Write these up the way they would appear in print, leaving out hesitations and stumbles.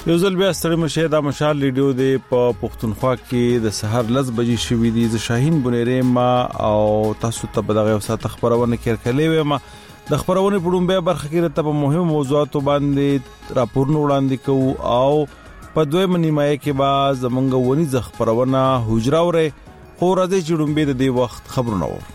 یو ځل بیا ستړي مشه دا مشال ریډیو دی په پښتونخوا کې د سحر 10 بجې شوې دي. ز شاهین بنيره ما او تاسو ته په دغه وسات خبرونه کړکلې و ما د خبرونه په ډومبه برخه کې ته په مهمو موضوعاتو باندې راپورونه وړاندې کوو او په دویمه نیمایه کې با زمونږ ونی ز خبرونه حجراوره خو راځي چې ډومبه د دې وخت خبرونه و.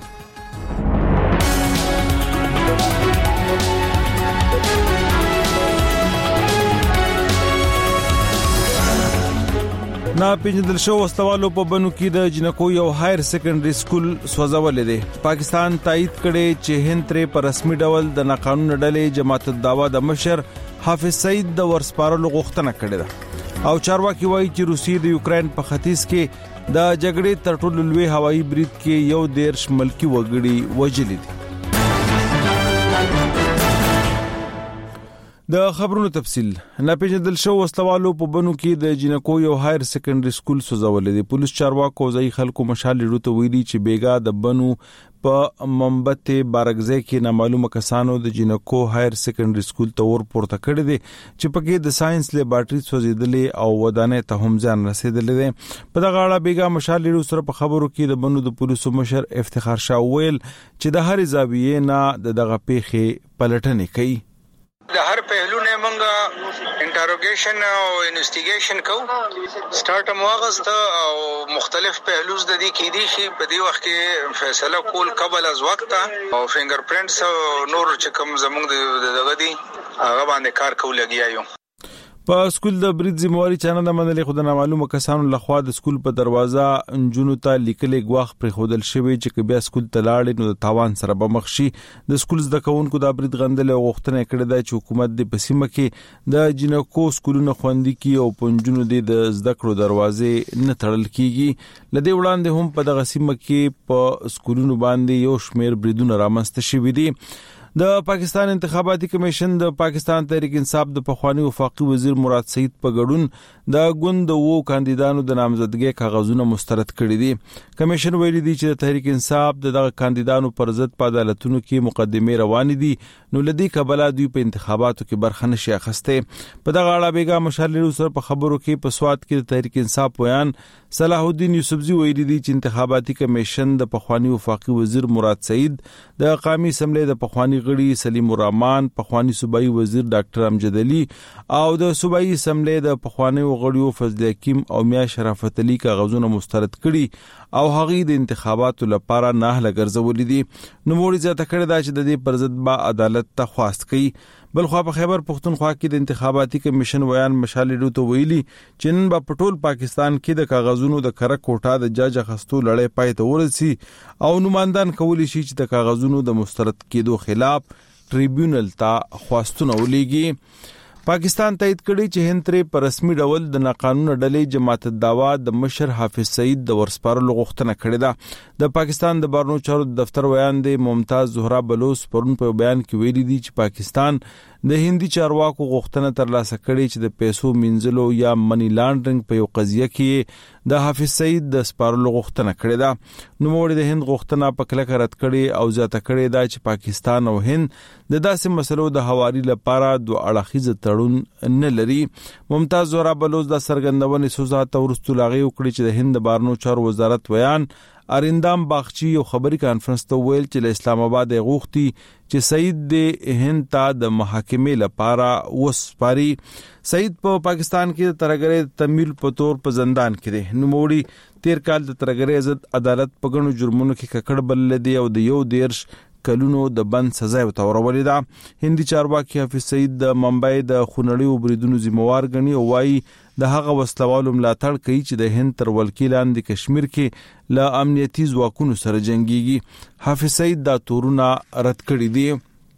نا پیژندل شو واستوالو په بنو کې د جنکو یو هایر سیکنډري سکول سوځول دي. پاکستان تایید کړي چې هند ترې په رسمي ډول د ناقانون ډلې جماعت الدعوا د مشر حافظ سعید د ورسپارلو غوښتنه کړې ده او چارواکي وایي چې روسیې د یوکرين په ختیځ کې د جګړې تر ټولو لوی هوایي برید کې یو 13 ملکی وګړي وژلي دي. د خبرونو تفصیل ناپېژندل شو واستوالو په بنو کې د جنکو یو هایر سیکنډري سکول سوځول دي. پولیس چارواکو ځای خلکو مشال لري ویلي چې بیګا د بنو په منبت بارګزه کې نامعلومه کسانو د جنکو هایر سیکنډري سکول ته ور پورته کړی دي چې پکې د ساينس لیبارټري سوځیدلې او ودانې ته هم ځان رسیدلې دي. په دغه اړه بیګا مشال لري سره په خبرو کې د بنو د پولیسو مشر افتخار شاه ویل چې د هر زاویې نه دغه پیښې پلټنې کوي. د هر پهلو نه مونږه انټروګیشن او انویسټیګیشن کوو. سٹارټ موغست او مختلف پهلوز د دې کې دي چې په دې وخت کې فیصله کول قبل از وخت او فینګر پرینټس او نور چې کوم زموږ دغه دي هغه باندې کار کول لګیایو. په سکول د برید ذمہواری چانه د منلې خود نه معلومه کسانو لخوا د سکول په دروازه انجونو ته لیکلې غواخ پر خودل شوی چې بیا سکول ته لاړ نو د تاوان سره به مخ شي. د سکول زده کوونکو د برید غندل او غوښتنه کړې ده چې حکومت د پسیمه کې د جنکو سکولونو خوندې کی او پنجونو د زده کړو دروازې نه تړل کیږي. لدی وړاندې هم په دغه سیمه کې په سکولونو باندې یو شمیر بریدونه رامنځته شوي دي. د پاکستان انتخاباتي کمیشن د پاکستان تحریک انصاف د پخوانی وفاقي وزیر مراد سعید په ګډون د ګوند وو کاندیدانو د نامزدګۍ کاغذونه مسترد کړي دي. کمیشن ویلي دی چې د تحریک انصاف دغه کاندیدانو پر ضد په عدالتونو کې مقدمه روان دي نو لدی کبلا دوی په انتخاباتو کې برخه نشي اخسته. په دغه اړه بیګا مشال سره په خبرو کې په سواد کې د تحریک انصاف ویان صلاح الدین یوسفزی ویلي دی چې انتخاباتي کمیشن د پخوانی وفاقي وزیر مراد سعید د قومي اسمبلی د پخوانی غړي سلیم الرحمن، پخوانی صوبایي وزیر ډاکټر امجد علي او د صوبایي اسمبلی د پخوانی غړیو فضل حکیم او میا شرافت علي کاغذونه مسترد کړي او هغه د انتخاباتو لپاره نه لګرځولې دي. نو موري ځته کړی دا چې د دې پر ضد با عدالت ته خواست کړي. بلخو په خیبر پختونخوا کې د انتخاباتي کمیشن ویان مشال ډوته ویلي چې نن په ټول پاکستان کې د کاغذونو د کره کوټه د جاج خستو لړۍ پای ته ورسي او نمائندان کولی شي چې د کاغذونو د مسترد کېدو خلاف ټریبیونل ته خواستونه ولېږي. پاکستان تایید کړي چې هند ترې په رسمي ډول د ناقانون ډلې جماعت الدعوا د مشر حافظ سعید د ورسپارلو غوښتنه کړې ده. د پاکستان د بهرنیو چارو دفتر ویان دی ممتاز زهرا بلوچ پرون په بیان کې ویلي دي چې پاکستان د هندي چارواکو غوښتنه ترلاسه کړي چې د پیسو منځلو یا منی لانډرینګ په یو قضیه کې د حافظ سعید د سپارلو غوښتنه کړې ده. نو موږ د هند غوښتنه په کلکه رد کړي او ځاته کړي دا چې پاکستان او هند د داسې مسلو د حوالې لپاره دوه اړخیز تړون نه لري. ممتاز زهرا بلوچ د سرګندونې سوزات ورستو لاغي وکړي چې د هند د بهرنیو چارو وزارت ویان اریندام باغچی یو خبري کانفرنس ته ویل چې له اسلام آباد غوښتي چې سعید د هند ته د محاکمې لپاره وسپاري. سعید په پاکستان کې د ترګرې تمیل په تور په زندان کې دی. نو موړي 13 کال د ترګرې عزت عدالت په غنو جرمونو کې ککړ بلل دی او د یو 13 کلونو د بند سزا ورتورولې ده. هندي چارواکي حافظ سعید د ممبئی د خونړیو بریدونو ذمہوار ګڼي او وايي د هغه وسلوالو ملاتړ کوي چې د هند تر ولکیلان د کشمیر کې له امنیتي ځواکونو سره جنگيږي. حافظ سعید دا تورونه رد کړی دي.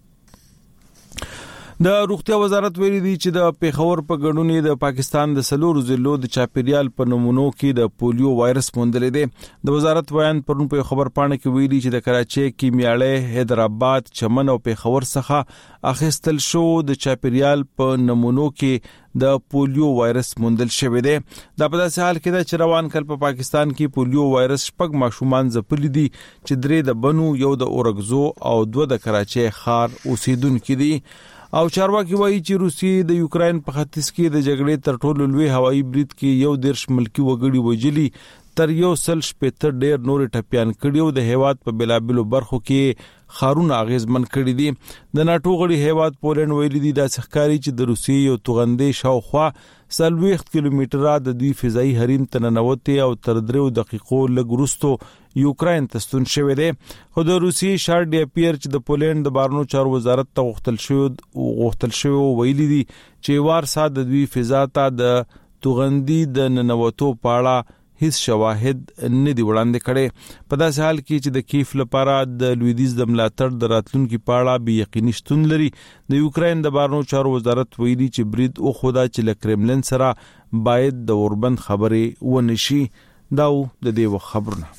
د روغتیا وزارت ویلي دی چې د پیښور په ګډون د پاکستان د سلور ضلعو د چاپیریال په نمونو کې د پولیو وایرس موندل دي. د وزارت بیان پرون په خبر پاڼه کې ویلي چې د کراچۍ، کیمیاړې، حیدرآباد، چمن او پیښور څخه اخیستل شو د چاپیریال په نمونو کې د پولیو وایرس موندل شوی دی. دا په داسې حال کې ده چې روان کال په پاکستان کې پولیو وایرس شپږ ماشومان ځپلي دي چې 3 د بنو، یو د اورګزو او 2 د کراچۍ ښار اوسیدونکو دي. او چارواکي وایي چې روسیې د یوکرين په ختیځ کې د جګړې تر ټولو لوی هوایي برید کې 110 ملکی وګړي وژلي تر 100 ډیر نور ټپيان کړي او د هیواد په بلابلو برخو کې خارونه اغیزمن کړي دي. د ناتو غړي هیواد پولند ویلي دي د ښکاری چې د روسیې یو توغندې شاوخوا 40 کیلومتره د دوی فضائي حریم ته ننوتي او تر 3 دقیقو لږ وروسته یوکرين ته ستون شوی دی. خو د روسیې شار ډی پیر چې د پولند د بارنو چارو وزارت ته غوښتل شوی ویلي دي چې وارسا د دوی فضا ته د توغندې د ننوتو پاړه هیڅ شواهد نه دی وړاندې کړي. په داسې حال کې چې د کیف لپاره د لویدیز د ملاتړ د راتلونکو پاړه به یقیني شتون لري. د یوکرين د بارنو چارو وزارت ویلي چې برید او خدا چې له کرملن سره باید د اوربند خبرې ونشي. دا د دې خبرونه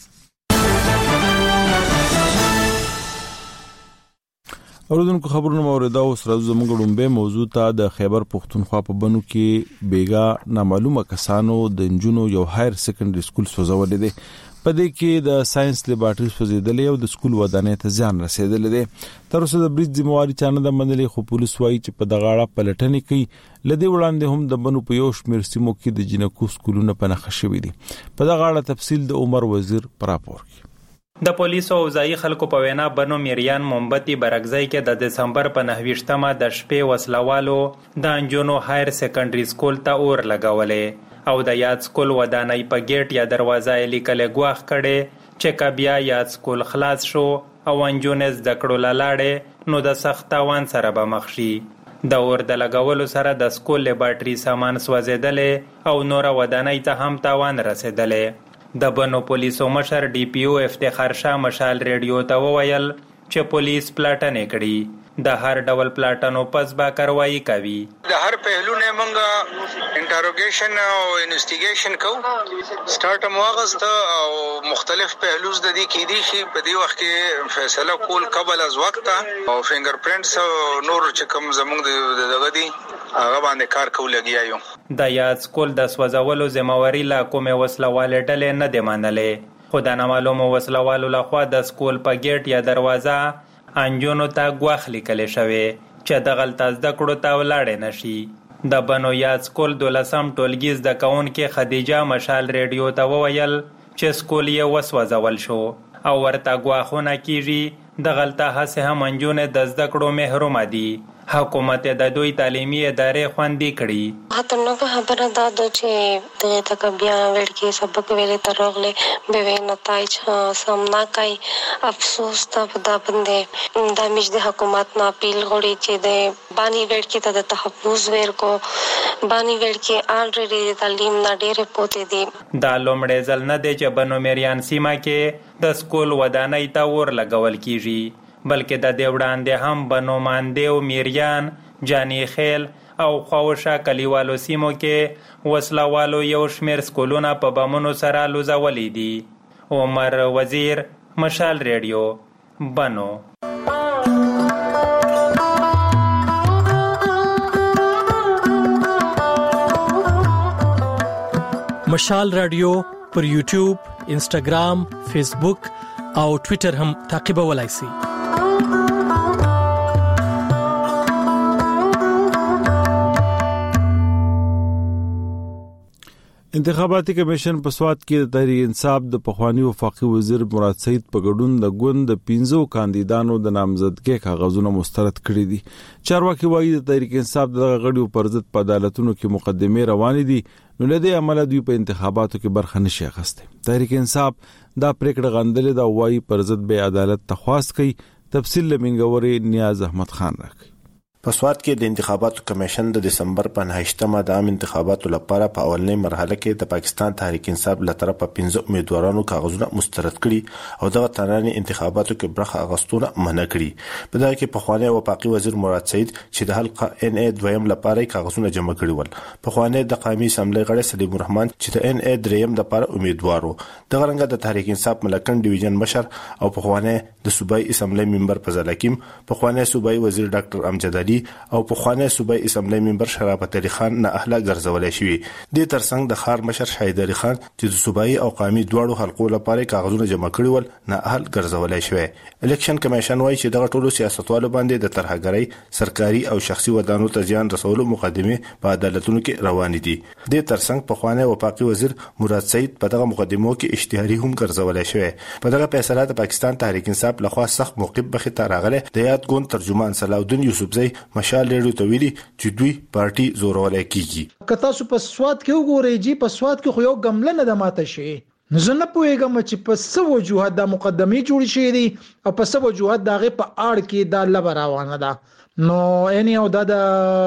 اوردونکو خبرونه موریدا او سره زموږ ډومبه موضوع ته د خیبر پختونخوا په بنو کې بیګا نامعلومه کسانو د انجونو یو هایر سیکنډري سکول سوځولې دي. په دې کې د ساينس لیبارټري سوځیدلې او د سکول ودانۍ ته ځان رسیدلې دي. تر اوسه د بریټ ذمہواری چانه د منلې خو پولیس وایي چې په دغاړه پلټنې کوي. لدی وړاندې هم د بنو په یو شمېر سیمو کې د جنکو سکولونو په نخښه شوې دي. په دغاړه تفصیل د عمر وزیر پر راپور کې. د پولیسو او ځایي خلکو په وینا بنو میریان مومبتی برګځای کې د دسمبر په 9 د شپې وسلوالو د انجونو هایر سیکنډري سکول ته اور لګولې او د یاد سکول ودانۍ په گیټ یا دروازه یې لیکلې ګواښ کړي چې کبیا یاد سکول خلاص شو او انجونې زده کړو لاړې نو د سخت تاوان سره به مخ شي. د اور د لګولو سره د سکول لیبارټري سامان سوځېدلې او نور ودانۍ ته هم تاوان رسېدلې. د بنو پولیسو مشر ډي پی او افتخار شاه مشال ریډیو ته وویل چې پولیس پلاټنې کړي د هر ډول پلاټنو پس با کاروایی کوي. د هر پهلو نه موږ انټروګیشن او انویسټیګیشن کوو. سٹارټ موغست او مختلف پهلوز د دې کې دي چې په دې وخت کې فیصله کول قبل از وخت او فینګر پرینټس او نور چې کوم زموږ دغه دي هغه باندې کار کول لګیایو. د یاد سکول د سوځولو ذمہواری لا کومه وسلواله ډلې نه دی منلې خو د نامعلومو وسلوالو لخوا د سکول په گیټ یا دروازه انجونو ته ګواښ لیکل شوی چې د غلطه زده کړو ته ولاړې نشي. د بنو یاد سکول 12م ټولګي زده کوونکې خدیجه مشال ریډیو ته وویل چې سکول یې وسوځول شو او ورته ګواښونه کیږي د غلطه هڅه هم انجونې د زده کړو محروم دي. حکومت د دوی تعلیمي ادارې خوندي کړي. هاتنه خبره دا ده چې دغه تک بیا ورکی سبق ویلې ترغله به نتایج سامنا کوي. افسوس ته دا باندې د مش د حکومت نه اپیل غوړي چې د بانی ورکی ته د تحفظ ورکو بانی ورکی الریډي تعلیم نه ډېر پوتې دي. دا لومړی ځل نه دی چې بنو میریان سیمه کې د سکول ودانۍ ته اور لګول کیږي بلکې د دې وړاندې هم بنو ماندیو میریان جانی خیل او خواوشا کلیوالو سیمو کې وسلوالو یو شمیر سکولونه په بمونو سره لوځولي دي. عمر وزیر مشال ریډیو بنو. مشال رادیو پر یوټیوب، انسټاګرام، فیسبوک او ټوئیټر هم تعقیبولای شئ. انتخاباتي کمیشن په سوات کې د تحریک انصاف د پخوانی وفاقي وزیر مراد سعید په ګډون د ګوند د 15 کاندیدانو د نامزدګۍ کاغذونه مسترد کړي دي. چارواکي وایي د تحریک انصاف د غړیو پر ضد په عدالتونو کې مقدمې روانې دي نو لدې عمل دوی په انتخاباتو کې برخه نشي اخیسته. تحریک انصاف دا پریکړه غندلې دا وایي پر ضد به عدالت تخواست کوي. تفصیل لمنګوري نیاز احمد خان راکړي. په سوات کې د انتخاباتو کمیشن د دسمبر په 9مه د عام انتخاباتو لپاره په اولنۍ مرحله کې د پاکستان تحریک انصاف له طرفه 15 امیدوارانو کاغذونه مسترد کړي او دغه ترانې انتخاباتو کې برخه اغوستونه منع کړي. په دغه کې پخوانی وفاقي وزیر مراد سعید چې د حلقه ان ای دویم لپاره کاغذونه جمع کړي ول، پخوانی د قومي اسمبلی غړی سلیم الرحمن چې د ان ای دریم لپاره امیدوار وو، دغه رنګ د تحریک انصاف ملکن ډیویژن مشر او پخوانی د صوبایي اسمبلی ممبر فضل حکیم، پخوانی صوبایي وزیر ډاکټر امجد علي علي او پخوانی صوبایي اسمبلی ممبر شرافت علي خان نه اهله ګرځولای شوی. د ترڅنګ د خار مشر شهید علي خان چې د صوبایي او قومي دواړو حلقو لپاره کاغذونه جمع کړي ول نه اهل ګرځولای شوی. الیکشن کمیشن وايي چې دغه ټولو سیاستوالو باندې د ترهګرۍ سرکاري او شخصي ودانو ته ځان رسولو مقدمه په عدالتونو کې روان دي. د ترڅنګ پخوانی وفاقي وزیر مراد سعید په دغه مقدمو کې اشتهاري هم ګرځولای شوی. په دغه فیصله د پاکستان تحریک انصاف لخوا سخت موقف بخې ته راغله. د یاد ګوند ترجمان صلاح الدین یوسفزئی مشال ریډیو ته ویلي چې دوی پارټي زورولای کیږي. که تاسو په سواد کې وګورئ چې په سواد کې خو یو ګمله نه د ماته شي. زه نه پوهیږم چې په څه وجوهات د مقدمې جوړ شي دي او په څه وجوهات دغه په اړه کې د لبر روانه ده. نو یعنی او د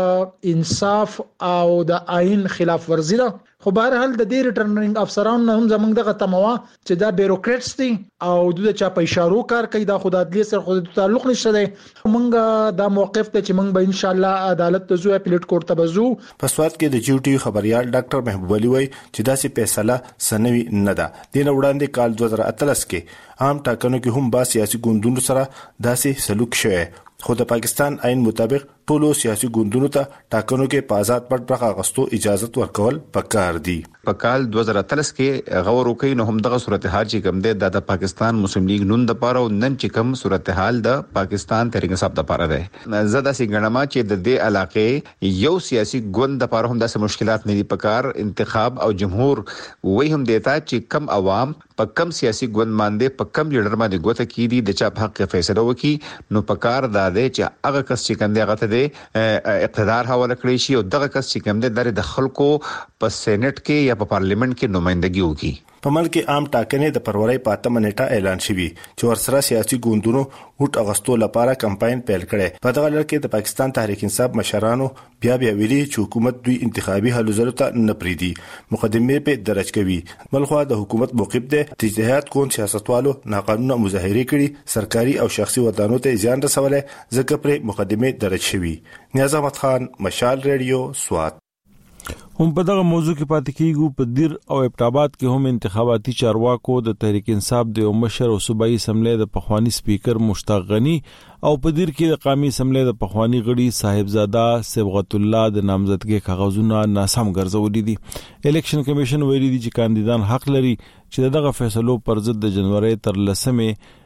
انصاف او د آئین خلاف ورزي ده. خو بهر حال د دې ریټرنینګ افسرانو هم زمونږ دغه تموا چې دا بیروکریټس دي او د چا په اشارو کار کوي. دا خدای دې سره خو تعلق نشته دی. مونږ دا موقف ته چې مونږ به ان شاء الله عدالت ته زو اپیلیټ کورټ ته بزو. په سواد کې د جیو ټي خبريال ډاکټر محبوب علي وای چې دا سي فیصله سنوي نه ده. د وړاندې کال 2013 کې عام ټاکنو کې هم با سیاسي ګوندونو سره داسې سلوک شوه. خو د پاکستان آئین مطابق ټولو سیاسي ګوندونو ته ټاکنو کې په آزاد پټ برخه غستو اجازه ورکول پکار دي. په کال 2013 کې غور وکي نو هم دغه صورتحال چې کوم ده د پاکستان مسلم لیگ نون د پاره او نن چې کوم صورتحال د پاکستان تحریک انصاف د پاره ده. زدا سي ګڼما چې د دې علاقې یو سیاسي ګوند د پاره هم داسې مشکلات نه دي. پکار انتخاب او جمهور وای هم دیتا چې کم عوام په کم سیاسي ګوند باندې په کم لیډر باندې ګوته کیدي د چا په حق فیصله وکي. نو پکار دا ده چې هغه کس چې کوم دی هغه ته اقتدار حواله کړی شي او دغه کس چې کوم دی د خلکو په سېنات کې یا په پارلیمنت کې نمائندګي وکړي. په ملک عام ټاکنې د فروری په 8 نیټه اعلان شوی چې ورسره سیاسي ګوندونو وټ اغستو لپاره کمپاین پیل کړي. په دغه لړ کې د پاکستان تحریک انصاف مشرانو بیا ویلي چې حکومت دوی انتخابي حل زر ته نه پریدي. مقدمه په درج کوي. بلخو د حکومت موقف دی چې جهاد کون سیاستوالو ناقانونه مظاهره کړي سرکاري او شخصي ودانو ته ځان رسوله ځکه پر مقدمه درج شوی. نیاز احمد خان مشال ریډیو سوات. هم په دغه موضوع کې پاتې کیږو. په دیر او ابټاباد کې هم انتخاباتي چارواکو د تحریک انصاف د مشر او صوبایي اسمبلی د پخوانی سپیکر مشتاق غنی او په دیر کې د قومي اسمبلی د پخوانی غړي صاحبزاده صبغت الله د نامزدګۍ کاغذونه ناسم ګرځولې دي. الیکشن کمیشن ویلي دي چې کاندیدان حق لري چې دغه فیصلو پر ضد د جنوري تر 10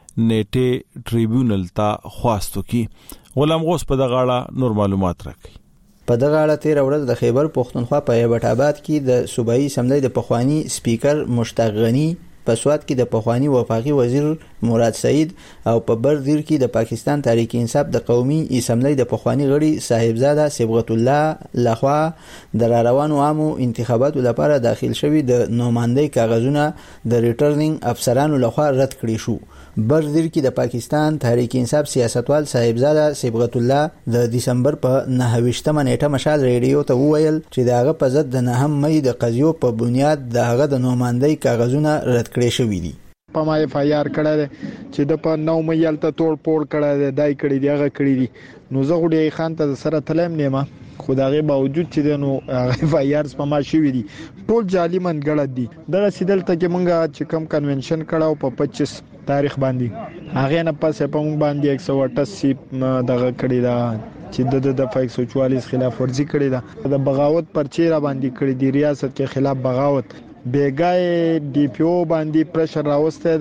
نیټه ټریبیونل ته خواستو کی. غلام غوث په دغه اړه نور معلومات راکړي. په دغه اړه تیر ورځ د خیبر پختونخوا په ابټاباد کې د صوبایي اسمبلی د پخوانی سپیکر مشتاق غنی، په سواد کې د پخوانی وفاقي وزیر مراد سعید او په بردیر کې د پاکستان تحریک انصاف د قومي اسمبلی د پخوانی غړي صاحبزاده صبغت الله لخوا د روانو عامو انتخاباتو لپاره داخل شوی د نوماندۍ کاغذونه د ریټرنینګ افسرانو لخوا رد کړي شو. بردیر کې د پاکستان تحریک انصاف سیاستوال صاحبزاده صبغت الله د دسمبر په 29مه نیټه مشال ریډیو ته وویل چې داغه په ضد د 9 مې د قضیو په بنیاد داغه د نوماندۍ کاغذونه رد کړي شوې دي. په ما اف آی آر کړه چې د په 9 مې یالته توړ پوړ کړه دای کړي دی هغه کړي دي. نو زه غوډي خان ته سره تلم نیمه خدای باوجود چې نو اف آی آر په ما شوې دي ټول جعلي منګړه دي. دغه سیدل ته کې مونږه چې کم کنونشن کړه په 25 تاریخ باندې هغه نه پاسه په مونږ باندې 188 دغه کړی دا چې د 144 خلاف ورزي کړی دا د بغاوت پر چیرې باندې کړی دی. ریاست کې خلاف بغاوت بیګای ډي پی او باندې پرشر راوسته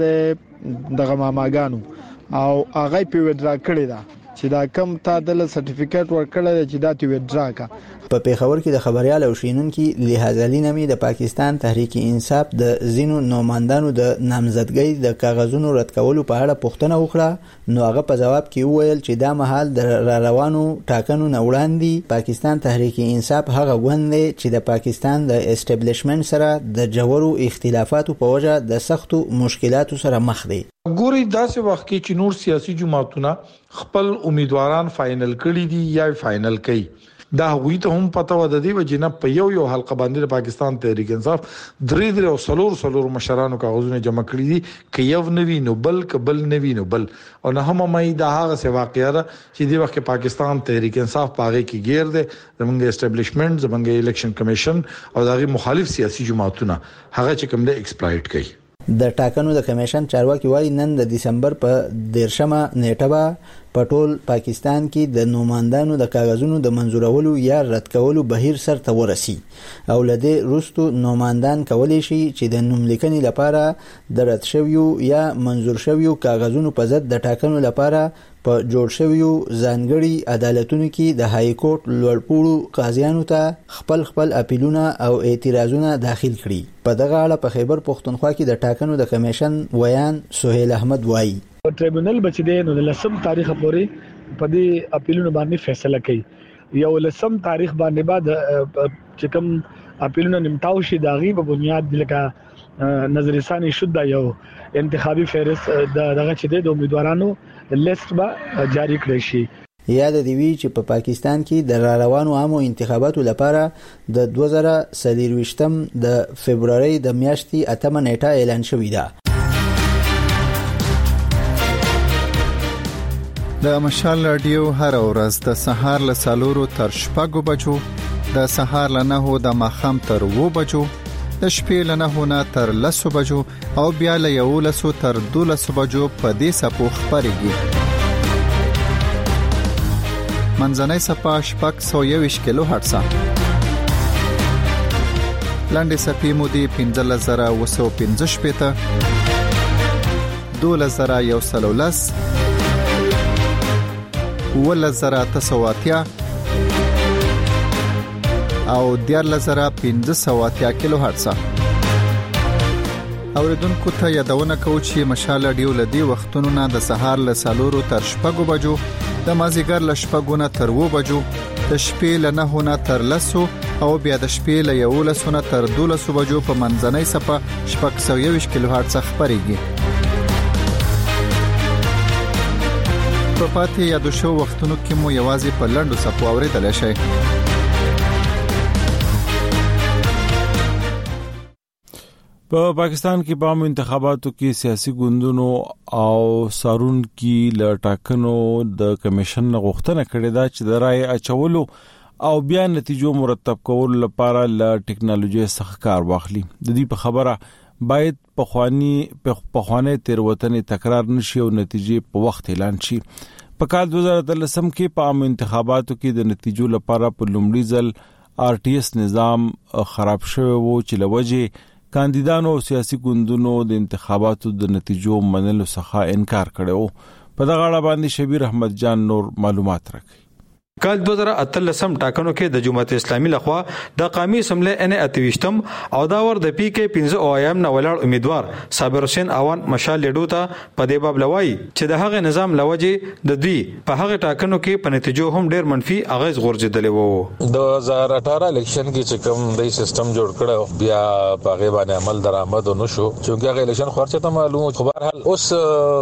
ده دغه ماماګانو او هغه په وډرا کړی دا چې دا کم تعادل سرټیفیکیټ ورکړل چې دا تی وډرا کا. په پیښور کې د خبريال او شینونکو لحاظ لینمي د پاکستان تحریک انصاف د زینو نوماندانو د نامزدګۍ د کاغذونو رد کولو په اړه پوښتنه وکړه. نو هغه په جواب کې وویل چې دا مهال د روانو ټاکنو نه وړاندې پاکستان تحریک انصاف هغه غوند چې د پاکستان د اسټابلیشمنت سره د جوړو اختلافاتو په وجه د سختو مشکلاتو سره مخ دي. ګوري داسې وخت کې چې نور سیاسي جماعتونه خپل امیدواران فائنل کړي دي یا فائنل کوي دا وی ته هم پته و د دې وجنه په یو حلقه باندې د پاکستان تحریک انصاف درې او سلور مشرانو کاغذونه جمع کړي دي کې یو نوی نو بل قبل نوی نو بل او نه هم مې دا هغه څه واقعیا چې د وخت پاکستان تحریک انصاف پاغه کې غیر ده زمونږ اسټابلیشمنت زمونږ الیکشن کمیشن او دغه مخالف سیاسي جماعتونه هغه چې کوم د ایکسپلایټ کوي. د ټاکنو د کمیشن چارواکي وايي نن د دسمبر په 13مه نیټه به په ټول پاکستان کې د نوماندانو د کاغذونو د منزورولو یا رد کولو بهیر سرته ورسی او لدې وروسته نوماندان کولی شي چې د نوم لیکنې لپاره د رد شویو یا منزور شویو کاغذونو په ضد د ټاکنو لپاره په جوړ شویو ځانګړي عدالتونو کې د های کورټ لوړپوړو قاضیانو ته خپل اپیلونه او اعتراضونه داخل کړي. په دغه اړه په خیبر پښتونخوا کې د ټاکنو د کمیشن ویان سهیل احمد وایي ټریبونل بچ دی نو د لسم تاریخ پورې په دې اپیلونو باندې فیصله کوي. یو لسم تاریخ باندې بعد چې کوم اپیلونو نیمټاو شي داغي په بنیاد لکه نظر ثاني شوه یو انتخابي فهرست دغه چې د امیدوارانو لیست به جاری کړی شي. یاد دی وی چې په پاکستان کې د روانو عامو انتخاباتو لپاره د 2023 د فبرवरी د میاشتې 8 نیټه اعلان شوې ده. د مشال رادیو هر ورځ د سهار له 4 تر 6 بجو، د سهار له 9 د ماخام تر 2 بجو، د شپې له 9 نه تر 10 بجو او بیا له 11 تر 12 بجو په دې سپو خبرېږي. منځنۍ صفه 621 کیلو هرتز، لاندې صفې مودې 15115 12110 11980 او 14580 کیلو هرتز. اوریدونکو ته یادونه کوم چې مشال رادیو لدی وختونو نه د سهار له 4 تر 6 بجو، د مازیګر له 6 نه تر 2 بجو، د شپې له 9 نه تر 10 او بیا د شپې له 11 نه تر 12 بجو په منځنۍ صفه 621 کیلو هرتز خبرېږي. په پاتې یادو شو وختونو کې مو یوازې په لنډو صفو اوریدل شي. په پاکستان کې په عام انتخاباتو کې سیاسي ګوندونو او سارون کې ل ټاکنو د کمیشن غوښتنه کړې ده چې د رائے اچولو او بیا نتیجو مرتب کولو لپاره ل ټیکنالوژي څخه کار واخلي. د دې په خبره باید پخوانی تیروتنې تکرار نشي او نتیجې په وخت اعلان شي. په کال 2013 کې په عام انتخاباتو کې د نتیجو لپاره په لومړي ځل RTS نظام خراب شوی و چې لوجه کاندیدانو او سیاسي ګوندونو د انتخاباتو د نتیجو منلو څخه انکار کړو. په دغه اړه باندې شبیر احمد جان نور معلومات راکړي. کال 2013 ټاکنو کې د جمهوریت اسلامي لخوا د قومي اسمبلی ان 28 او دا ور د پی کې 15 اوایام نه ولاړ امیدوار صابر حسین اوان مشال لیډو ته په دې باب لوي چې د هغه نظام لوجه د دوی په هغه ټاکنو کې په نتیجو هم ډېر منفي اغیز غورځیدلی وو. 2018 الیکشن کې چې کوم د سیستم جوړ کړو بیا په هغه باندې عمل درآمد نشو چې هغه الیکشن خرچه ته معلومه خو بهر حال اوس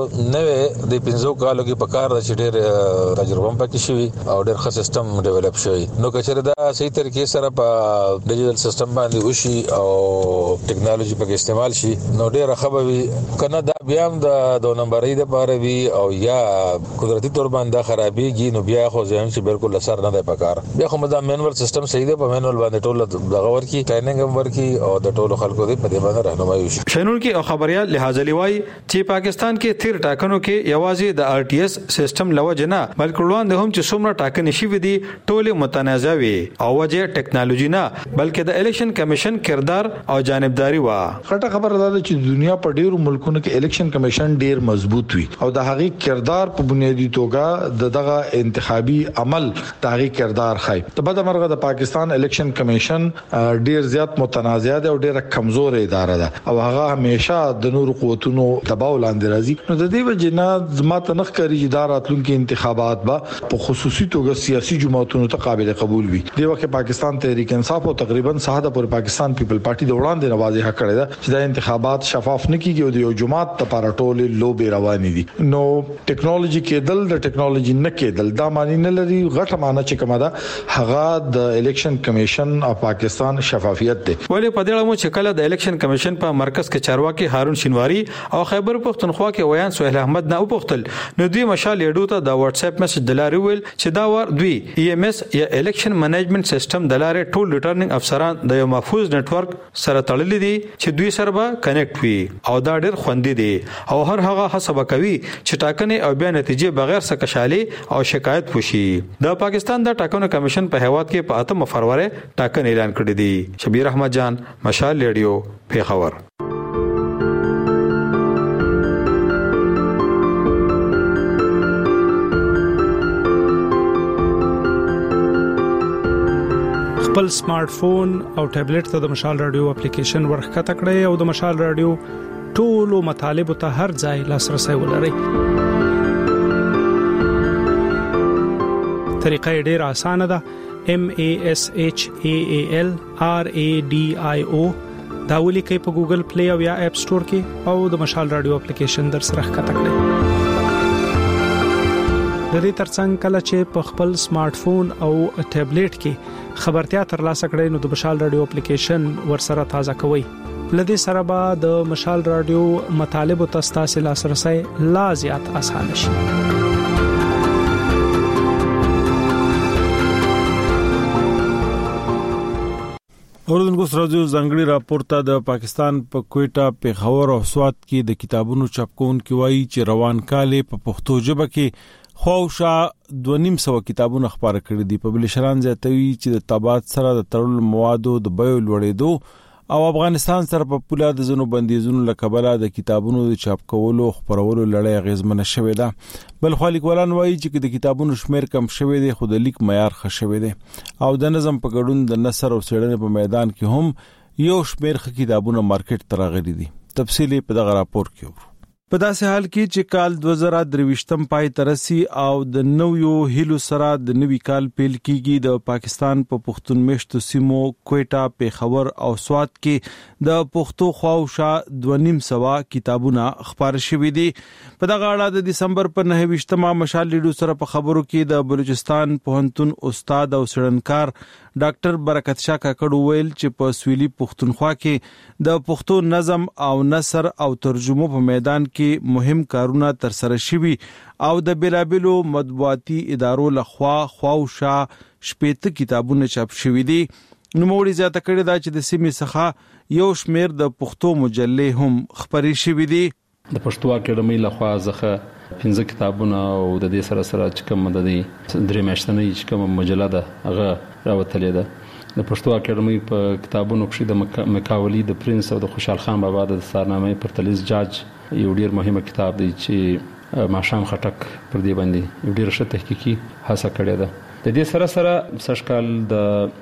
نوې د 15 کالو کې په کار د چډیر تجربه پکې شوی او ډېر سیستم ډیولپ شوی. نو کچره دا صحیح طریقې سره په ډیجیټل سیستم باندې وشي او ټیکنالوژي په استعمال شي نو ډیره خبري کنه دا بیا هم د 2 نمبرې د پاره وی او یا قدرتي تور باندې خرابېږي نو بیا خو ځین چې بالکل اثر نه دی پکار. بیا خو دا مینوال سیستم صحیح دی په مینوال باندې ټول دغه ورکی ټریننګ هم ورکی او د ټولو خلکو دی په دې باندې راهنمایي وشي. شنون کې او خبريال لحاظ لیوای چې پاکستان کې تیر ټاکنو کې یوازې د RTS سیستم لوجنه بلکې وړاندې هم چې څومره ټاکنې شي ودی ټول متنازع وي او وجه ټیکنالوژي نه بلکې د الیکشن کمیشن کردار او جانبداري وا. خټه خبره ده چې دنیا په ډیرو ملکونو کې الیکشن کمیشن ډیر مضبوط وي او د هغه کردار په بنیادی توګه دغه انتخابي عمل دغه کردار خای. تبه د مرغه د پاکستان الیکشن کمیشن ډیر زیات متنازع ده او ډیره کمزور اداره ده او هغه همیشه د نور قوتونو دباو لاندې راځي. نو د دې وجه نه زماته نخ کوي چې راتلونکي انتخابات به په خصوصي توګه سیاسي جماعتونو ته قابل قبول وي. دی وخت پاکستان تحریک انصاف او تقریبا ساده پر پاکستان پیپل پارټي د وړاندې نوازه کړې ده چې د انتخابات شفاف نه کیږي او د یو جماعت لپاره ټول لوبي روانې دي. نو ټیکنالوژي کېدل د ټیکنالوژي نه کېدل دا معنی نه لري. غټه معنی چې کومه ده هغه د الیکشن کمیشن او پاکستان شفافیت ده. ولې په دې اړه مو چې کله د الیکشن کمیشن په مرکز کې چارواکي هارون شینواری او خیبر پښتونخوا کې ویان سهیل احمد نه وپوښتل نو دوی مشال لیډو ته د واتس اپ میسج دلاري ویل چې دا ور دوی EMS یا الیکشن منیجمنت سیستم د لارې ټول ریټرنینګ افسران د یو محفوظ نتورک سره تړلي دي چې دوی سره به کنیکټ وي او دا ډېر خوندي دي. او هر هغه حساب کوي چې ټاکنې او بیا نتیجې بغیر څه کشالي او شکایت وشي. د پاکستان د ټاکنو کمیشن په هیواد کې په 8 فروری ټاکنې اعلان کړې دي. شبیر احمد جان، مشال ریډیو، پیښور. خپل سمارټ فون او ټابلیټ ته د مشال رادیو اپلیکیشن ورخته کړئ او د مشال رادیو ټولو مطالب ته هر ځای لاسرسي ولرئ. طریقه ډېره اسانه ده. MASHAAL RADIO دا ولیکئ په ګوګل پلی او یا اپ سٹور کې او د مشال رادیو اپلیکیشن در سره ښکته کړئ. د دې ترڅنګ کله چې په خپل سمارټ فون او ټابلیټ کې خبرتیا ترلاسه کړئ نو د مشال رادیو اپلیکیشن ورسره تازه کوئ. لدې سره به د مشال رادیو مطالب او تاسو لاسرسي لا زیات اسانه شي. اوردونکو سرازو ځنګړي راپورته د پاکستان په کوټا، پیښور او سوات کې د کتابونو چاپکون کې وایي چې روان کال په پښتو ژبه کې خوشا 2.5 کتابونه خبره کړې دي. پبلشران زیاتوي چې د تابعات سره د تړل موادو د بیو لوړېدو او افغانستان سره په پوله د زنو بندیزونو لکبله د کتابونو د چاپ کولو خبرولو لړۍ غیزمنه شوې ده. بل خو لیکوالان وایي چې د کتابونو شمیر کم شوی دی خو د لیک معیار ښه شوی دی او د نظم په ګډون د نثر او څېړنې په میدان کې هم یو شمیر ښه کتابونه مارکیټ ته راغلي دي. تفصیل په دغه راپور کې وګورئ. په داسې حال کې چې کال 2023 پای ترسي او د نویو هیلو سره د نوي کال پیل کیږي، د پاکستان په پښتون میشتو سیمو کوټا، پیښور او سوات کې د پښتو خواوشا 2.5 کتابونه خبر شوي دي. په دغه اړه د دسمبر په 29 مشال لیډو سره په خبرو کې د بلوچستان پوهنتون استاد او څېړنکار ډاکټر برکت شاه کاکړ ویل چې په سویلي پښتونخوا کې د پښتو نظم او نثر او ترجمو په میدان کې مهم کارونه تر سره شوي او د بیلابلو مطبوعاتي ادارو لخوا خواوشا 80 کتابونه چاپ شوي دي. نوموړي زیاته کړې ده چې د سیمې څخه یو شمیر د پښتو مجلې هم خبري شوي دي. د پښتو اکیډمي لخوا ځخه 15 کتابونه او د دې سره چې کوم د دې درې میاشتنۍ چې کوم مجله ده هغه راوتلې ده. د پښتو اکیډمي په کتابونو کې د مکاولی د پرنس او د خوشحال خان بابا د دستارنامې پرتلیز جاج یو ډیر مهمه کتاب دی چې ماشام خټک پر دې باندې یو ډیر ښه تحقیقي هڅه کړې ده. د دې سره سشکال د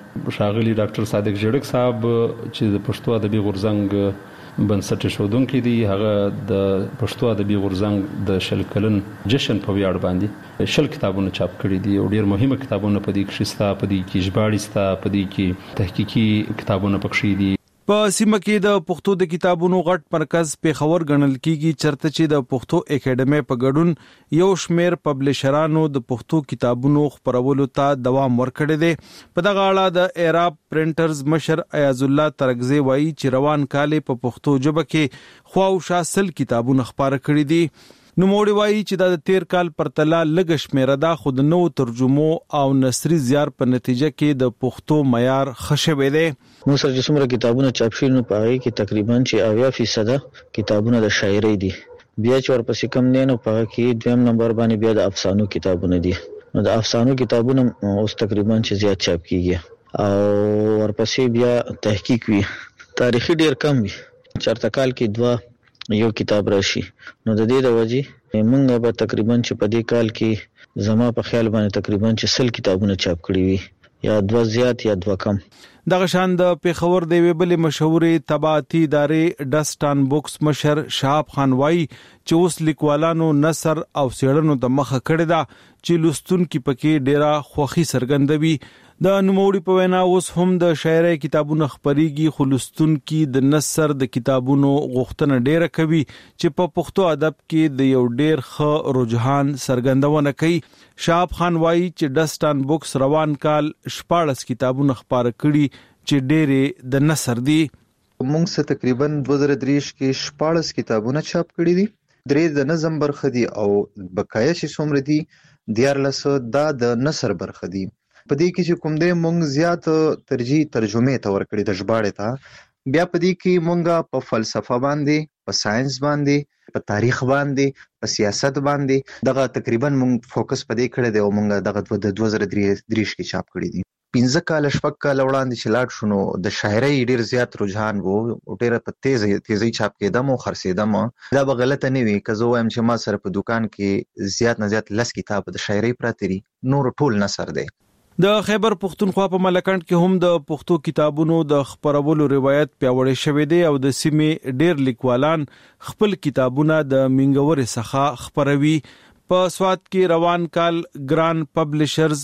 شاغلی ډاکټر صادق جړک صاحب چې د پښتو ادبي غورځنګ بنسټ شودونکو دي، هغه د پښتو ادبي غورځنګ د شل کلن جشن په ویاړ باندې شل کتابونه چاپ کړي دي او ډیر مهمه کتابونه په دې کې شستا، په دې کې ژباړې ستا، په دې کې تحقیقي کتابونه پکښې دي. په سیمه کې د پښتو د کتابونو غټ مرکز پیښور ګڼل کیږي، چرته چې د پښتو اکیډمي په ګډون یو شمیر پبلشرانو د پښتو کتابونو خبرولو ته دوام ورکړی دی. په دغه اړه د ایراب پرنټرز مشر ایاز الله ترغزی وایي چې روان کال په پښتو ژبه کې خواوشا 100 کتابونه خبره کړي دي. نوموړي وایي چې د 13 کال پرتله لږ شمیره ده خو د نو ترجمو او نثري زیار په نتیجه کې د پښتو معیار ښه شوی دی. موږ سره څومره کتابونه چاپ شوي نو په هغې کې تقریبا چې 80% کتابونه د شاعرۍ دي. بیا چې ورپسې کم دی نو په هغه کې دویم نمبر باندې بیا د افسانو کتابونه دي. نو د افسانو کتابونه اوس تقریبا چې زیات چاپ کیږي او ورپسې بیا تحقیق وي. تاریخي ډیر کم وي، چرته کال کې 2 یو کتاب راشي. نو د دې د وجې موږ به تقریبا چې په دې کال کې زما په خیال باندې تقریبا چې 100 کتابونه چاپ کړي وي، یا 2 زیات یا 2 کم. دغه شان د پیښور د ویبلې مشهورې طباعتي ادارې ډسټان بوکس مشر شهاب خان وایي چې اوس لیکوالانو نثر او څېړنو ته مخه کړې ده چې لوستونکي پکې ډېره خوښي څرګندوي. د نوموړي په وینا اوس هم د شاعرۍ کتابونه خبريږي خو لوستونکي د نثر د کتابونو غوښتنه ډېره کوي چې په پښتو ادب کې د یو ډېر ښه رجحان څرګندونه کوي. شهاب خان وایي چې ډسټان بوکس روان کال 14 کتابونه خبره کړي چې ډېرې د نثر دي. موږ سره تقریبا 2023 کې 14 کتابونه چاپ کړي دي. 3 د نظم برخه دي او بقایا چې څومره دي 14 دا د نثر برخه دي. په دې کې چې کوم دې موږ زیات ترجیح ترجمه ته ورکړي د ژباړې ته، بیا پدې کې مونږه په فلسفه باندې، په ساينس باندې، په تاریخ باندې، په سیاست باندې دغه تقریبا مونږ فوکس پدې کړی دی او مونږ دغه د 2023 کې چاپ کړی دی. 15 کال شپږ کال وړاندې چې لاړ شو نو د شاعرۍ ډیر زیات رجحان وو او ډیر په تیزی چاپ کېدم او خرڅېدم. دا به غلطه نه وي که زه وایم چې ما سره په دکان کې زیات نه زیات 10 کتاب د شاعرۍ پراته دي، نور ټول نثر دی. د خیبر پختونخوا په ملکند کې هم د پښتو کتابونو د خبرولو روایت پیاوړی شوی دی او د سیمې ډیر لیکوالان خپل کتابونه د منګورې څخه خبروي. په سواد کې روان کال ګران پبلشرز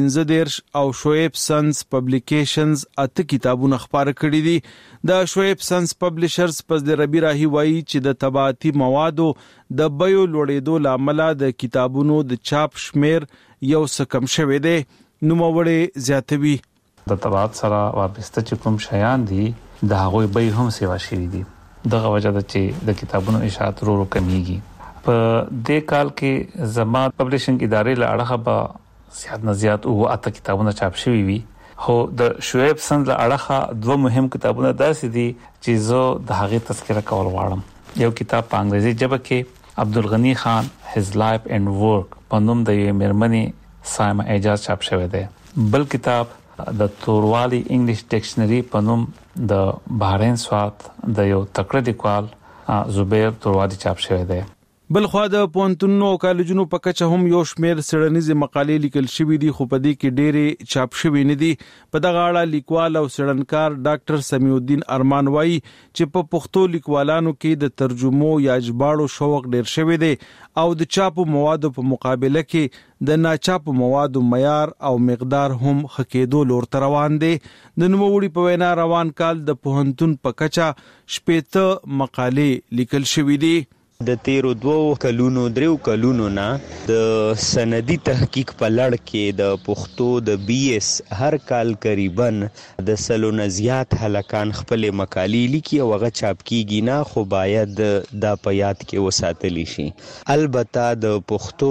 15 او شعیب سنز پبلیکیشنز 8 کتابونه خبره کړي دي. د شعیب سنز پبلشرز پس د ربی راهی وایي چې د طباعتي موادو د بیو لوړېدو لامل د کتابونو د چاپ شمیر یو څه کم شوی دی. نوموړی زیاتوي د طباعت سره وابسته چې کوم شیان دي د هغوی به هم سیوا شوي دي. دغه وجه ده چې د کتابونو اشاعت ورو کمیږي. په دې کال کې زما پبلشنګ ادارې له اړخه به زیات نه زیات او 8 کتابونه چاپ شوي وي، خو د شعیب سند له اړخه 2 مهم کتابونه داسې دي چې زه د هغې تذکره کول غواړم. یو کتاب په انګریزي ژبه کې عبدالغنی خان His Life and Work په نوم د یوې مېرمنې سایمه اعجاز چاپ شوی دی. بل کتاب د توروالی انګلیش ډکشنری په نوم د بحرین سوات د یو تکړه لیکوال زبیر توروالی چاپ شوی دی. بل خو د پونتونو او کالجونو په کچه هم یو شمیر سړنیزه مقالې لیکل شوې دي، خو په دې کې ډېرې چاپ شوې نه دي. په دغه اړه لیکوال او سړنکار ډاکټر سمیع الدین ارمان وایي چې په پښتو لیکوالانو کې د ترجمو یا ژباړو شوق ډېر شوی دی او د چاپو موادو په مقابله کې د ناچاپو موادو معیار او مقدار هم خکېدو لور روان دي. د نوموړي په وینا روان کال د پوهنتون په کچه 80 مقالې لیکل شوې دي. د تیرو 2 کلونو 3 کلونو نه د سندي تحقیق په لړ کې د پښتو د BS هر کال قریبا د سلونه زیات هلکان خپل مقالې لیکي او هغه چاپ کیږي نه، خو باید د پیات کې وساتلی شي. البته د پښتو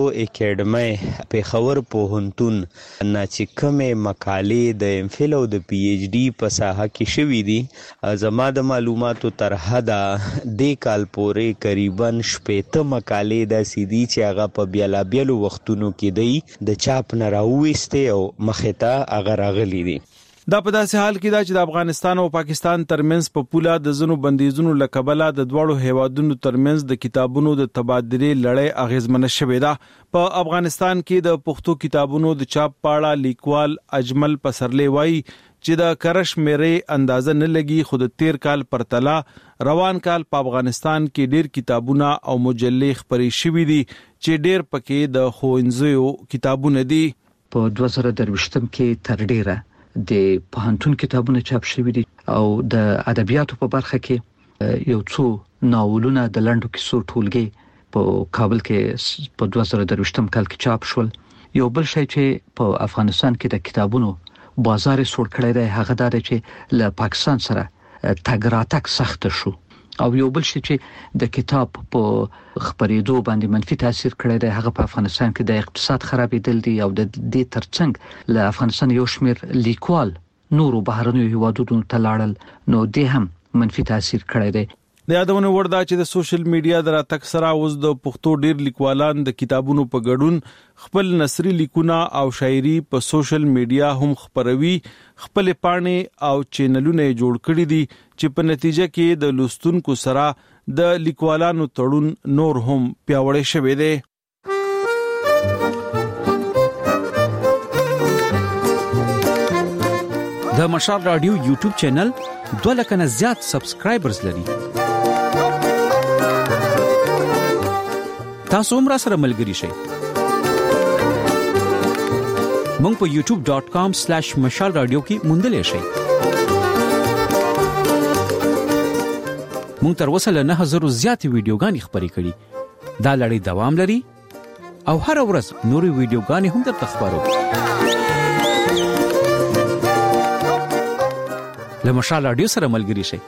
اکیډمي پیښور پوهنتون نه چې کومه مقالې د MPhil او د PhD په ساحه کې شوې دي، زما د معلوماتو تر حده د کال پورې قریبا 80 مقالې داسې دي چې هغه په بیلابیلو وختونو کې دی د چاپ نه راوېستې او مخې ته هغه راغلي دي. دا په داسې حال کې دا چې د افغانستان او پاکستان ترمنځ په پوله د زنو بندیزونو لکبله د دوړو هیوادونو ترمنځ د کتابونو د تبادلې لړۍ اغیزمنه شوې ده. په افغانستان کې د پښتو کتابونو د چاپ پاړه لیکوال اجمل پسرلی وایي چې د کرش مېرې اندازه نه لګي، خو د تیر کال پرتله روان کال په افغانستان کې ډیر کتابونه او مجلې خپرې شوې دي چې ډیر پکې د ښوونځیو کتابونه دي. په 2023 کې تر ډیره د پوهنتون کتابونه چاپ شوي دي او د ادبیاتو په برخه کې یو څو ناولونه د لنډو کیسو ټولګي په کابل کې په 2023 کال کې چاپ شول. یو بل شی چې په افغانستان کې د کتابونو بازار سوړ کړی دی هغه دا چې له پاکستان سره تګ راتګ سخت شو او یو بل شی چې د کتاب په خبرېدو باندې منفي تاثیر کړی دی هغه په افغانستان کې د اقتصاد خرابېدل دي او د دې ترڅنګ له افغانستان یو شمیر لیکوال نورو بهرنیو هیوادونو ته لاړل نو دې هم منفي تاثیر کړی دی. د یادونه وردا چې د سوشل میډیا د راتګ سره اوس د پښتو ډیر لیکوالان د کتابونو په ګډون خپل نثري لیکونه او شاعري په سوشل میډیا هم خپروي. خپل پاڼې او چینلونه جوړ کړي دي چې په نتیجه کې د لوستونکو سره د لیکوالانو تړون نور هم پیاوړی شوی دی. د مشال رادیو یوټیوب چینل 2 لک نه زیات سبسکرایبرز لري. تاسو هم را سره ملګری شئ. مونږ په youtube.com/مشال رادیو کې موندلې شئ. مونږ تر اوسه له 9000 زیات ویډیوګانې خپرې کړې. دا لړۍ دوام لري او هر ورځ نورې ویډیوګانې هم درته خبرو. له مشال رادیو سره ملګری شئ.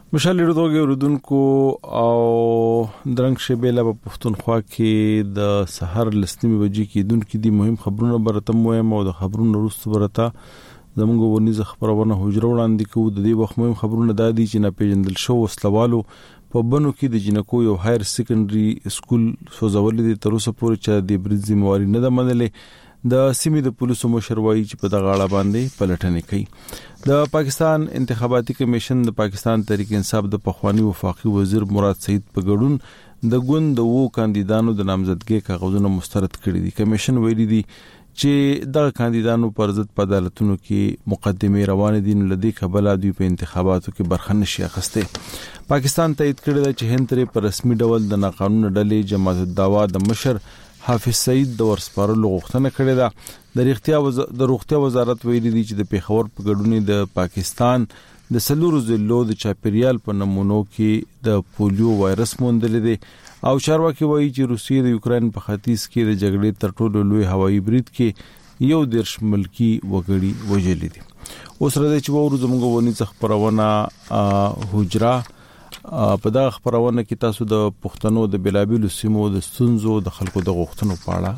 مشال ډوګي ردونکو او درنګ شبيله په پښتونخوا کې د سحر لسنیمه بجې کې دونکو دي مهم خبرونه برته مهم او د خبرونو وروسته برته زموږ ورنيزه خبرونه حجره وړاندې کوو. د دې وخت مهم خبرونه د دې چې نه پیژندل شو وسلوالو په بنو کې د جنکو یو هایر سیکنډري سکول سوزول دي تر اوسه پورې چې د برید ذمہواری نه ده منلې. د سیمې د پولیسو مشر وایي چې په دغه اړه باندې پلټنې کوي. د پاکستان انتخاباتي کمیشن د پاکستان تحریک انصاف د پخوانی وفاقي وزیر مراد سعید په ګډون د ګوند د وو کاندیدانو د نامزدګۍ کاغذونه مسترد کړي دي. کمیشن ویلي دي چې د کاندیدانو پر ضد په عدالتونو کې مقدمه روانه دي، لدی قبل دوی په انتخاباتو کې برخه نشي اخیسته. پاکستان تایید کړی دی چې هند په رسمي ډول د ناقانونه ډلې جماعت الدعوا د مشر حافظ سعید د ورسپارلو غوښتنه کړې ده. د روغتیا وزارت ویلي دی چې د پیښور په ګډون د پاکستان د سلورو ضلعو د چاپیریال په نمونو کې د پولیو وایرس موندل دي او چارواکي وایي چې روسیې د یوکرين په ختیځ کې د جګړې تر ټولو لوی هوایي برید کې یو دیرش ملکی وګړي وژل دي. اوس راځي چې ورو زموږ ونی خبرونه حجره په دا خبرونه کې تاسو د پښتنو د بلابلو سیمو د ستونزو د خلکو د غوښتنو په اړه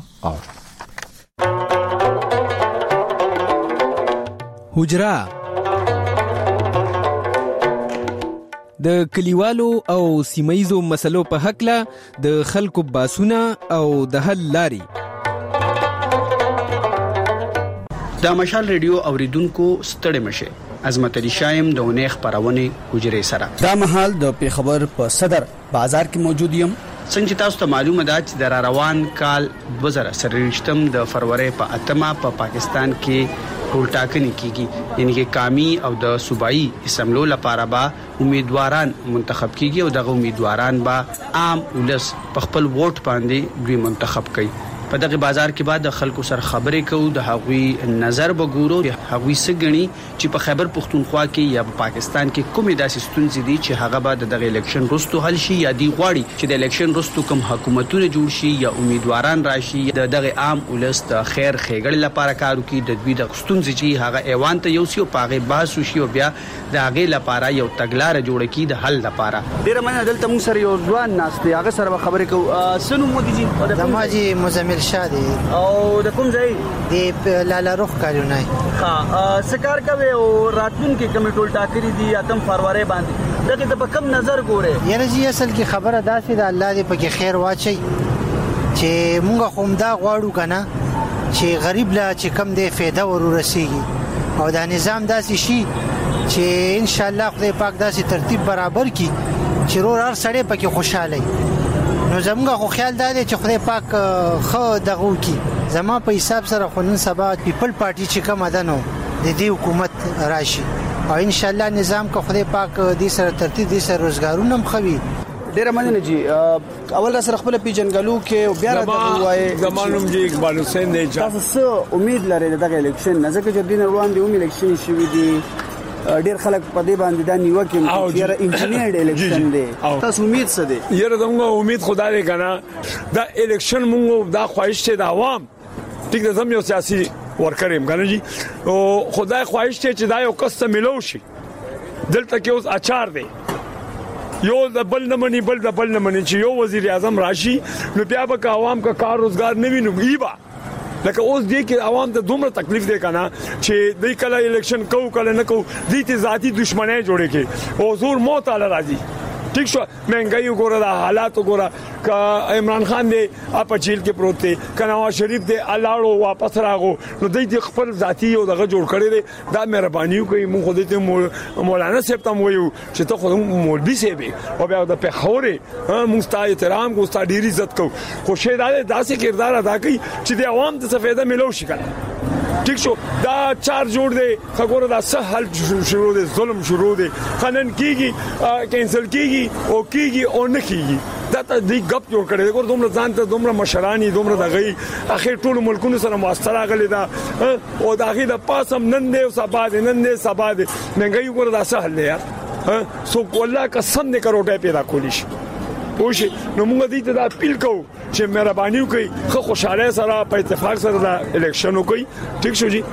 حجره د کلیوالو او سیمایزو مسلو په حق له د خلکو باسونه او د حل لاري. د مشال ریډیو اوریدونکو ستړي مشه عظمت علي شایم د ونې خبرونه حجره سره دا محل د پیښور په صدر بازار کې موجود یم. څنګه تاسو ته معلومه ده چې د روان کال 2023 د فروری په 8 په پاکستان کې ټول ټاکنې کیږي، یعنی کې قومي او د صوبایي اسمبلو لپاره به امیدواران منتخب کیږي او دغه امیدواران به عام ولس په خپل ووټ باندې دوی منتخب کوي. په دغه بازار کې بعد د خلکو سره خبرې کوو، د هغوی نظر وګورو، د هغوی سګنی چې په خیبر پختونخوا کې یا په پاکستان کې کومې داسې ستونزې دي چې هغه به د الیکشن وروسته حل شي یا دی غواړي چې د الیکشن وروسته کوم حکومتونه جوړ شي یا امیدواران راشي د دغه عام ولست خیر خېګړې لپاره کار وکړي، د دوی د ستونزې چې هغه ایوان ته یو سی او پاغه بحث وشي او بیا د هغه لپاره یو تګلارې جوړ کړي د حل لپاره. ډیر مننه. دلته موږ سره یو ځوان ناست دی، هغه سره خبرې کوو. سنو مودي جی دماجي مزمل شادي او د کوم ځای دی لاله روخ کارونه ها سکار کوي او راتلون کې کمی ټول ټاکري دي اتم فروری باندې دغه د کم نظر ګوره. یره جی اصل کې خبره داسې ده الله دې پکې خیر واچي چې مونږ هم دا غواړو کنه چې غریب لا چې کم دې فایده ورورسیږي او دا نظام داسې شي چې ان شاء الله خدای پاک داسې ترتیب برابر کړي چې رور هر سړی پکې خوشاله. نو زموږ خو خیال دی چې خدای پاک خو دغه کی زما په حساب سره خونن سبا پیپل پارټي چې کوم ده نو د دې حکومت راشي او ان شاء الله نظام کو خدای پاک دې سره ترتیب دې سره روزګارونه هم خوي. ډیر مننه جی. اول را سره خپل پیجنګلو کې بیا راځي وای زمانوم جی اقبال حسین دی. تاسو امید لرئ دغه الیکشن نه ځکه چې دین روان دی الیکشن شوی دی ډیر خلک په دې باندې دا نیوکه کوي چې انجینیر الیکشن دی. تاسو امید څه دی؟ یره زموږ امید خدای دې کنه دا الیکشن موږ دا خواهش ته د عوام ټیک ده زموږ سیاسي ورکریم کنه جی او خدای خواهش ته چې دا یو قصه ملو شي. دلته کې اوس اچار دی یو د بل نه مني بل د بل نه مني چې یو وزیر اعظم راشي نو بیا به عوام کا کار روزګار نه ویني ایبا لکه اوس دې کې عوام ته دومره تکلیف دی کنه چې دې کله الیکشن کو کله نه کو دې ته ذاتی دښمنۍ جوړې کې او زور موت علی راځي. ٹھیک شو مهنګي وګوره دا حالات وګوره کا عمران خان دې اپ جیل کې پروت دی ک نواز شریف دې الاړو واپس راغو نو دې خپل ذاتی او دغه جوړ کړی دی. دا مهرباني کوي مونږ خو دې مولانا صاحب ته وایو چې ته خو مولوی صاحب او بیا د پیښوري مونږ ستاسو احترام کو ستاسو ډیر عزت کو خو شه داسې کردار ادا کوي چې د عوام ته فایده ملو شي کنه. ٹھیک شو دا چار جوړ دی خبره دا سهل شروع دی ظلم شروع دی قانون کیږي کینسل کیږي او کیږي او نه کیږي دا ته دی غپ جوړ کړي ګور دومره ځان ته دومره مشرانی دومره دغه اخر ټول ملکونو سره مواصله غلي دا او داغه د پاسم نن دی او سبا دی نن دی سبا دی منګي ګور دا سهل دی یار سو کولا قسم نه کروټه پیدا کولیش پوښ نو موږ دې ته دا اپیل کوو چې مهرباني وکړئ خو خوشاله سره په اتفاق سره دا الیکشن وکړي. ٹھیک شو جی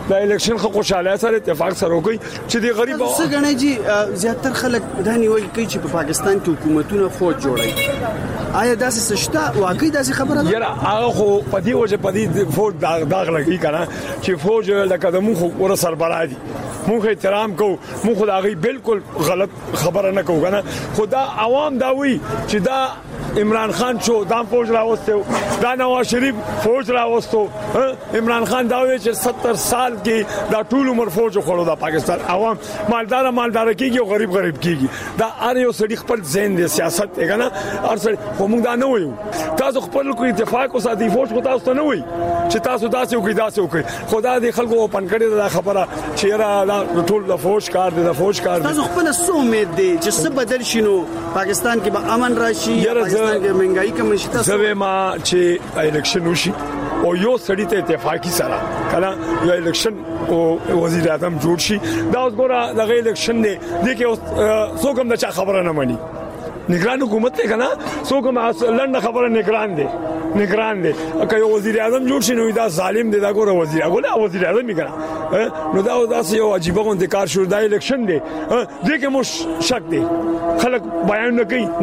د الیکشن خو خوشاله سره اتفاق سره کوي چې د غریب څه غنی جی زیاتره خلک دا نیول کوي چې په پاکستان کې حکومتونه فوج جوړي. آیا داسې سشته واقعي داسې خبره ده؟ یاره هغه خو په دې وجه په دې فوج داغ لګي کنه چې فوج لکه د مخ ور سربراہ دي موږ احترام کوو موږ دا غي بالکل غلط خبره نه کوو کنه خدا عوام دا وی چې دا عمران خان شو دا فوج راوستو دا نواز شریف فوج راوستو عمران خان دا وی چې 70 سال کې دا ټول عمر فوج خورو دا پاکستان عوام مالدار کیږي او غریب کیږي دا ار یو سړي خپل ذهن د سیاست دی کنه ار سړي کوم دا نه وایو تاسو خپل کوئی اتفاق او ساتي فوج کو تاسو نه وایي چې تاسو داسې وکړي خدا دې خلکو پن کړي دا خبره چې را ټول د فوج کار دی د فوج کار دی تاسو خپل څه امید دی چې څه بدل شینو پاکستان کې به امن راشي پاکستان کې مهنګای کم شي تاسو زه ما چې الیکشن وشي او یو سړی ته اتفاقی سره کنه یو الیکشن او وزیر اعظم جوړ شي دا اوس ګوره دغه الیکشن دی کې څوک هم د چا خبره نه مانی نگران حکومت ته کنه څوک هم لنډه خبره نگران دي که یو وزیر اعظم جوړ شي نو دا ظالم دی دا ګوره وزیر اعظم یې کنه نو دا یو عجیب غونډه کار شو دا الیکشن دی دې کې مو شک دی خلک بیان نه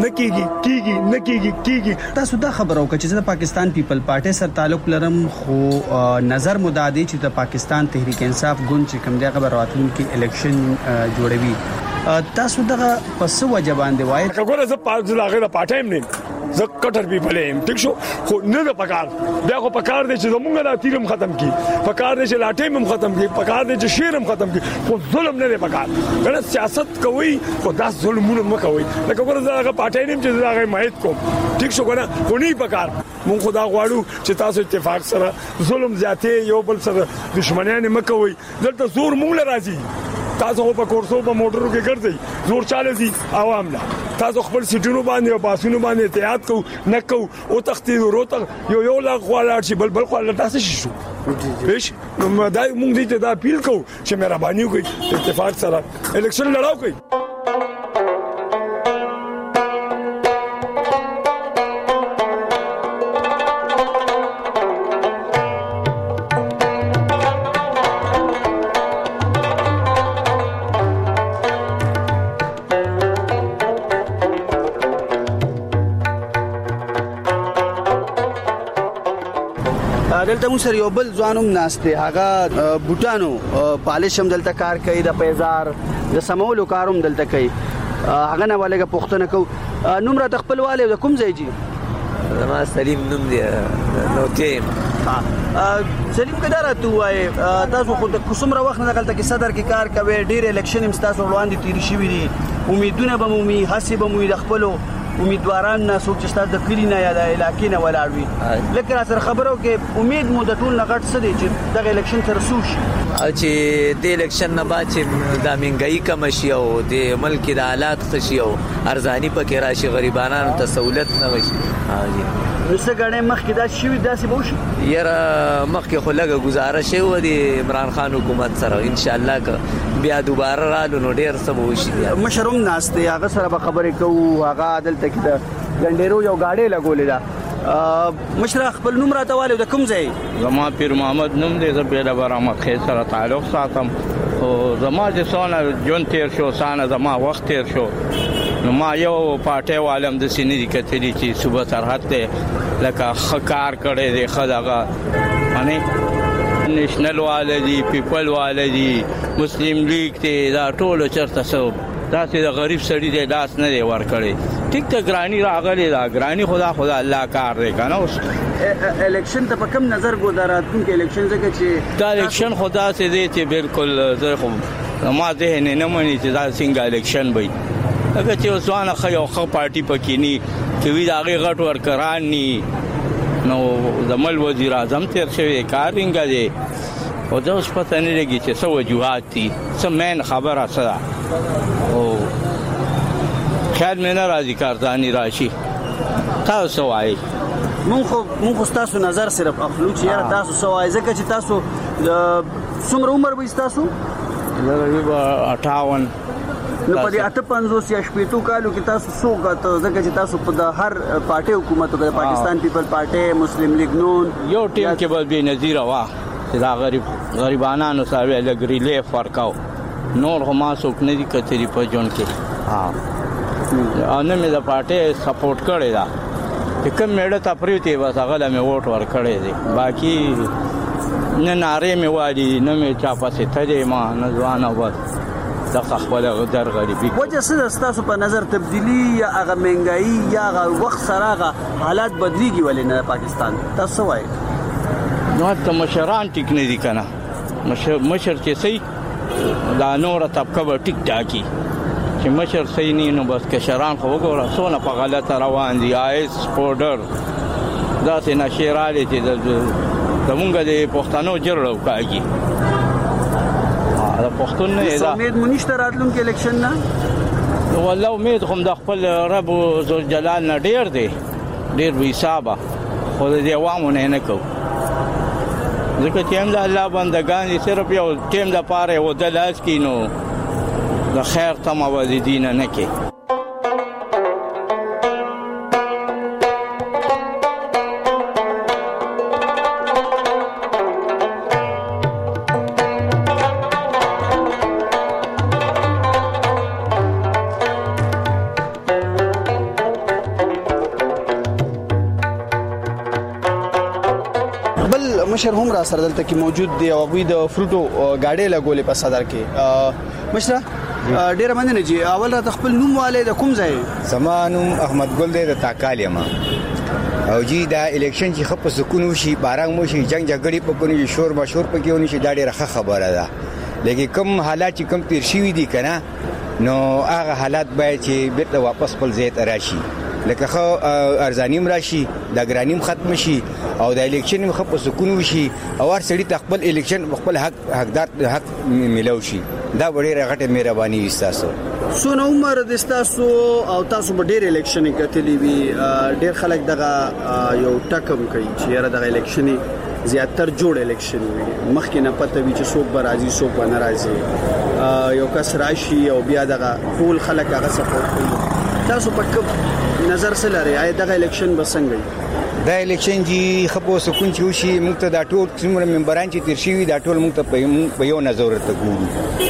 کیږي تاسو دا خبرو که چې د پاکستان پیپل پارټي سره تعلق لرم خو نظر مدادي چې د پاکستان تحریک انصاف ګوند چې کوم دی خبر راتلونکي الیکشن جوړوي تاسو دغه پس وجه باندې وایي وګوره زه پاغه پارټایم نه زه کټر پیپل ایم ټیک شو خو نه د پکار بیا خو پکار دي چې زمونږ د تیرم ختم کی پکار دي چې لاټیم هم ختم کی پکار دي چې شیرم ختم کی خو ظلم نه پکار کنه سیاست کوي خو دا ظلمونه مکوي لکه وګوره زه هغه پارټایم چې زه هغه مایت کوم ټیک شو کنه خو نه پکار مونږ خدا غواړو چې تاسو اتفاق سره ظلم زیاتې یو بل سره دښمنیان مکوي دلته زور مونږ راځي تاسو په کورسو په موټرو کې ګرځي زور چاله دي عوام لا تاسو خپل سټونو باندې او باسونو باندې احتیاط کو نه کو او تختی وروته یو لا خوالاړ شي بل خوالاړ تاسو شي پېښ نو مدای مونږ دې ته دا اپیل کو چې مهرباني وکړئ اتفاق سره الیکشن لړاو کوي دلته مو سره یو بل ځوانوم ناشته هغه بوټانو پالش هم دلته کار کوي د پیزار د سمولو کاروم دلته کوي هغه نه ولګه پښتنه کو نوم را خپل والي د کوم ځای جی ما سلیم نوم دی نو تیم سلیم کډاره تو وای تاسو خو د کومره وخت نه دلته کې صدر کې کار کوي ډیر الیکشن هم تاسو وړاندې تیر شي وي امیدونه به مو حساب مو د خپل امیدواران نه څوک چې تاسو د کلی نه یا د علاقې نه ولاړوي لکه را سره خبرو کې امید مو د ټول نغټ څه دی چې د الیکشن تر سوش چې د الیکشن نه بعد چې د منګای کم شي او د ملک د حالات خشي او ارزانی پکې راشي غریبانو ته سہولت نه وشي نو څنګه مخکې دا شي داسې به وشي یاره مخکې خو لګه گزارش و د عمران خان حکومت سره ان شاء الله که بیا دوباره رالو نو ډیر څه به وشي مشروم ناشته هغه سره به خبرې کوو هغه دلته کې د ګنډېرو یو گاډي لګولې ده مشر خپل نوم راته والو د کوم ځای زما پیر محمد نوم دې زه پیدا برامه خې سره تعلق ساتم او زما چې څونه جون تیر شو سانه زما وخت تیر شو نو ما یو پارټي والم د سینې د کتلی چې صوبه سرحد ته لکه خکار کړي دی خداغه اني نېشنل والدي پیپل والدي مسلم لیگ ته دا ټول چرته سو دا چې د غریب سړي د لاس نه دی ور کړی ټیک ته ګرانی راغلی دا ګرانی خدا الله کار دی کنه اوس الیکشن ته په کوم نظر ګذاراتون کې الیکشن څنګه چې دا الیکشن خدا سے دی چې بالکل زه خو ما ذهن نه مانی چې دا څنګه الیکشن وي اګه چې وسوانه خو یو خو پارټي پکې ني چې وی دا غټ ورکران ني نو زمل وزیر اعظم تیر شوی کارینګا دی او دا اوس پته نه لګي چې څه وجوهات دي څه مین خبره سره او خیال مې نه راځي کارځانی راشي تاسو وایي مونږ تاسو نظر صرف اخلو چې یاره تاسو سوای ځکه چې تاسو څومره عمر به تاسو زه 58 نو په دې 58 یا 60 کالو کې تاسو څوک ته ځکه چې تاسو په هر پارټي حکومت د پاکستان پیپل پارټي مسلم لیگ نون یو ټیم کې به نظیر وا چې دا غریبانو سره لږ ریلیف ورکاو. نور هم څوک نه دي کتلی په جون کې نه مې د پارټي سپورټ کړی دا چې کوم میړه ته پریوتی بس هغه له مې ووټ ورکړی دی. باقي نه نارې مې وایي نه مې چا پسې تلې ما نه ځوانه بس دغه خپل در غریبي. وجه څه ستاسو په نظر تبدیلی یا هغه مهنګایي یا هغه وخت سره هغه حالات بدلیږي ولې نه پاکستان تاسو وایي؟ نو ته مشران ټیک نه دي کنه. مشر چې سي دا نور طبقه به ټیک ټاکي چې مشر سي نه نو بس کشران خو وګوره سونه په غلطه روان دي. آیس پودر دا څنګه شیراله چې زمونږ د پښتنو جوړو کاږي دا پښتون نه دا امید مونږ راتلونکي الیکشن نه والله امید هم د خپل رب ذل جلال نه ډیر دی ډیر وی حسابه خو د عوامو نه کو ځکه چې هم د الله بندگان دي صرف یو ټیم د پاره و د لاس کینو د خیر تم او د دین نه کې. مشر هم را سره دلته کې موجود دی او غوی د فروټو گاډي لګولې په صدر کې. مشره ډیر مننه جی اول را خپل نوم والے د کوم ځای؟ زمانوم احمد ګل دی د تاکال یم او جی دا الیکشن چې خپ سکون وشي باران وشي جنگ جګړې په کونی شور مشهور پکې ونی شي دا ډیره خبره ده. لکه کوم حالات چې کوم تیر شوی دي کنه نو هغه حالات باید چې بیرته واپس خپل ځای ته راشي. لکه خو ارزانیم راشي د ګرانیم ختم شي او د الیکشن مخ په سکون وشي او هر سړی خپل الیکشن خپل حقدار حق ملو شي. دا ډیره غټه مهرباني وستاسو. سونه عمر د تاسو او تاسو په ډیر الیکشن کتلی وی ډیر خلک دغه یو ټکم کوي چې را دغه الیکشن زیاتر جوړ الیکشن وي مخکې نه پته وی چې څوک به راځي څوک به ناراضي یو کس راشي او بیا دغه ټول خلک هغه سپورټ کوي. تاسو په نظر سره لري آیا دغه الیکشن به څنګه دا الیکشن جی خپو سکون چې وشي موږ ته دا ټول څومره ممبران چې تیر شي دا ټول موږ ته په یو نظر ته ګورو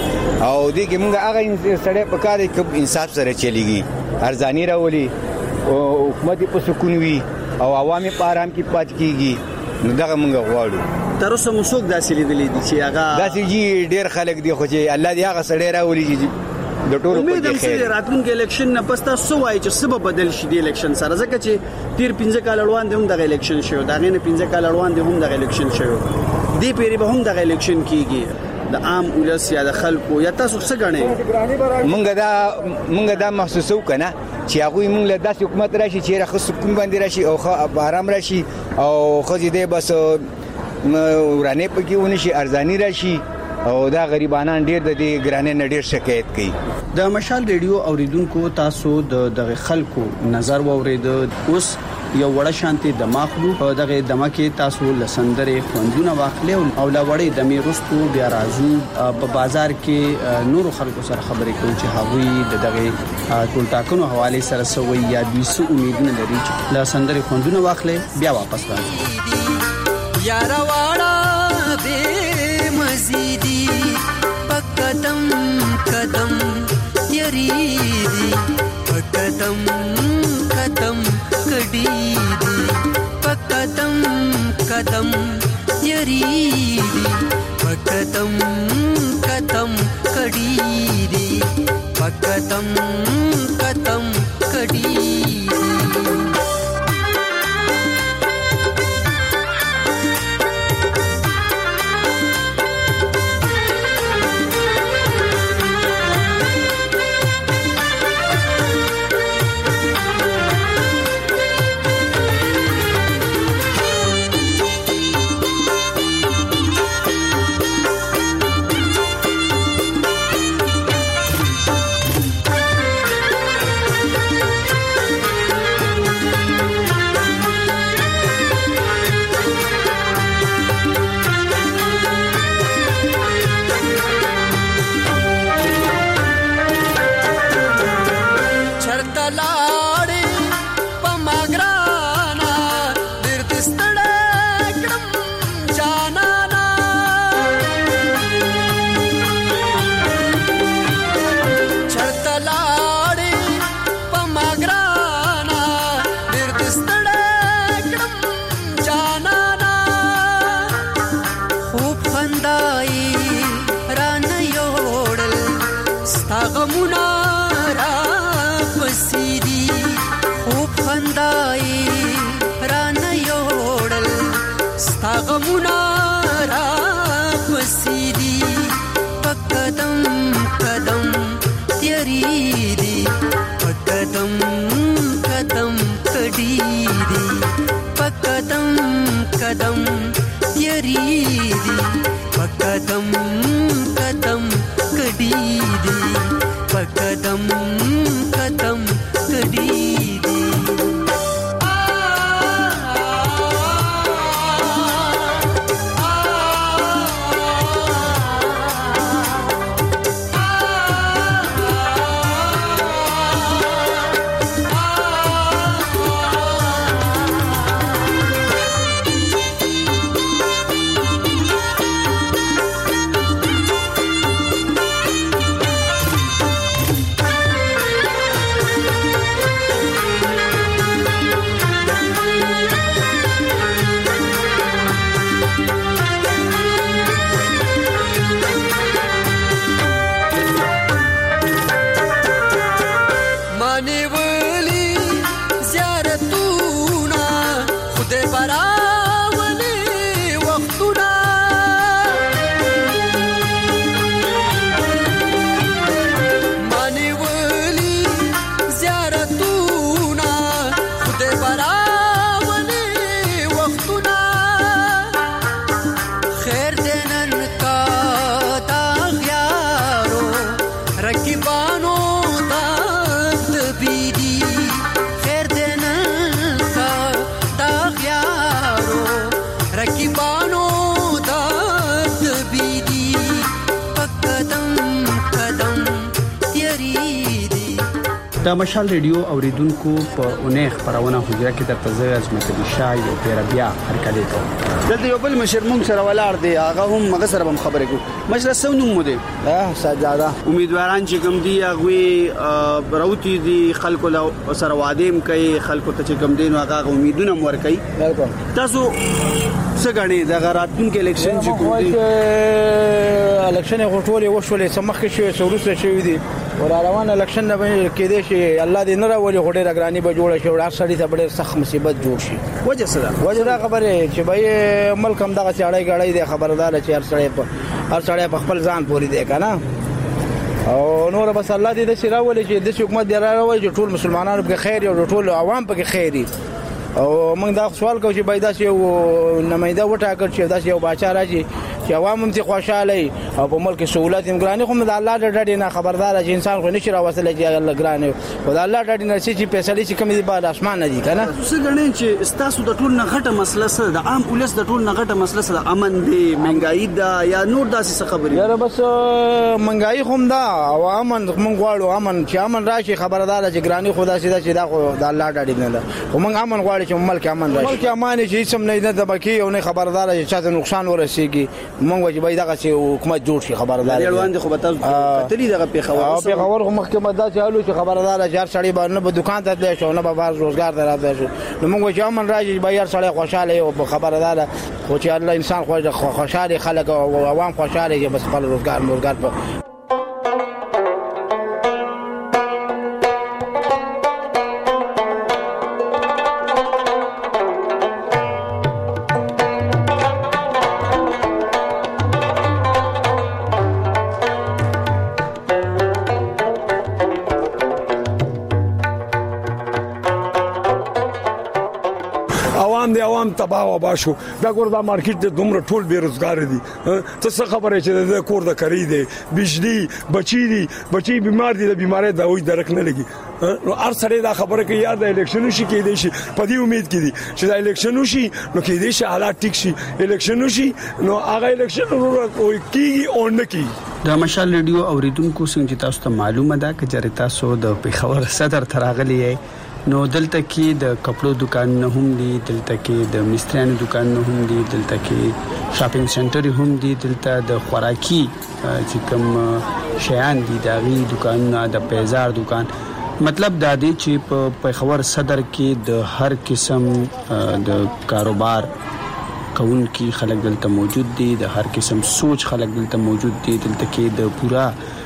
او دې کې موږ هغه سړی په کار کې انصاف سره چلیږي ارزانی راولي او حکومت په سکون وي او عوامي په آرام کې پات کیږي نو دغه موږ غواړو. تر اوسه موږ داسې لیدلې دي چې هغه داسې جی ډیر خلک دي خو چې الله دې هغه سړی راولي چې د ټولو امید هم چې راتلونکي الیکشن نه پستا سو وای چې سبب بدل شي د الیکشن سره ځکه چې تیر 15 کال وړاندې هم د الیکشن شو دا غینه 15 کال وړاندې هم د الیکشن شو دی پیری به هم د الیکشن کیږي د عام ولس یا د خلکو یا تاسو څه غنئ؟ مونږ دا محسوسو کنه چې هغه مونږ له داسې حکومت راشي چې راخ سکون باندې راشي او آرام راشي او خو دې بس ورانه پکې ونی شي ارزانی راشي او دا غریبانان ډیر د دې ګرانې نه ډیر شکایت کوي. د مشال ریډیو اوریدونکو تاسو د خلکو نظر واورید اوس یو وړه شانتي دماغلو په دغه دمکه تاسو لسندره خوندونه واخلې او لا وړې د میرستو بیا راځو په بازار کې نور خلکو سره خبرې کوي چې هغوی دغه ټول ټاکنو حواله سره سوي یا د سو امیدونه لري چې لسندره خوندونه واخلې بیا واپس راځي. یار واړه به مزيدي پکدم قدم یریدي پکدم قدم کډیدي پکدم قدم یریدي پکدم قدم کډیدي پکدم قدم کډیدي. ستغمنا را پسیدی خوب خندای را نیوړل ستغمنا را پسیدی پقدم قدم تیری دی پقدم قدم کډی دی پقدم قدم تیری دی پقدم قدم کډی دی پقدم قدم کډی دی د مشال ریډیو اوریدونکو په اونۍ خبرونه حجره کې د تزه عظمت الشای او پیربیا هرکلی کوم دلته یو بل مشر مونږ سره ولاړ دی هغه هم مګه سره هم خبرې کو مشر سونو مو دی سجاده امیدواران چې کوم دی هغه راوتی دي خلکو سره وادیم کوي خلکو ته چې کوم دین هغه امیدونه مور کوي تاسو څنګه د غراتون کې الیکشن چې کوم دی الیکشن غوټولې وشولې سمخ شي سورسه شي دي ور روان الیکشن نه کې دي شي الله دې نه راولي غوډه رګرانی به جوړ شي ور سړی ته ډېر سخت مصیبت جوړ شي وجه څه وجه خبره چې به ملک هم دغه چاړې غړې دي خبردار چې هر سړی په خپل ځان پوری دی کنه او نور بس الله دې چې راولي چې د حکومت دی راولي چې ټول مسلمانانو په خیر او ټول عوام په خیري او موږ دا سوال کوو چې باید دا یو نمائنده وټاکل شي دا یو باچا راځي چې عوام هم ته خوشاله او په ملک سہولت هم ګراني خو د الله د ډډې نه خبردار چې انسان خو نشي راوصله چې الله ګراني او د الله د ډډې نه چې پیسې چې کم دي بعد اسمان نه دي کنه څه غنئ چې استاسو د ټول نه غټه مسله سره د عام ولس د ټول نه غټه مسله سره امن دی منګای دا یا نور داسې څه خبرې یاره بس منګای هم دا او امن موږ غواړو امن چې امن راشي خبردار چې ګراني خدا سي دا چې دا خو د الله د ډډې نه ده او موږ امن غواړو چې ملک امن راشي ملک امن چې هیڅ هم نه د بکی او نه خبردار چې چاته نقصان ورسیږي موږ واجبای دغه چې حکومت جوړ شي خبردار روان دي خو به تاسو کتلی دغه پیښور محکمه دا چالو چې خبردار هر سړی باندې په دکان ته دی شو نه به بار روزګار ته راځي شو نو موږ چې امن راځي به هر سړی خوشاله او خبردار خو چې الله انسان خوشاله خلک او عوام خوشاله چې بس خپل روزګار په عوام تباہ و باشو دا ګور دا مارکیټ د دومره ټول بیروزګار دي ته څه خبره چې د کور د کری دي بجلی بچي بیمار دي د بیماری د وې درک نه لګي نو هر سړی دا خبره کوي یا د الیکشن شي کې دي شي په دې امید کې دي چې دا الیکشن شي نو کې دي شي حالات ټیک شي الیکشن شي نو هغه الیکشن کوي کیږي او نه کیږي د مشال ریډیو اوریدونکو څنګه تاسو ته معلومه ده چې تاسو د پیښور صدر تراغلی نو دلته کې د کپړو دکانونه هم دي دلته کې د مستریانو دکانونه هم دي دلته کې شاپینګ سنټر هم دي دلته د خوراکي چې کوم شیان دي داغي دکانونه د پیزار دکان مطلب دا دی چې په پیښور صدر کې د هر قسم د کاروبار کون کی خلک دلته موجود دي د هر قسم سوچ خلک دلته موجود دي دلته کې د پورا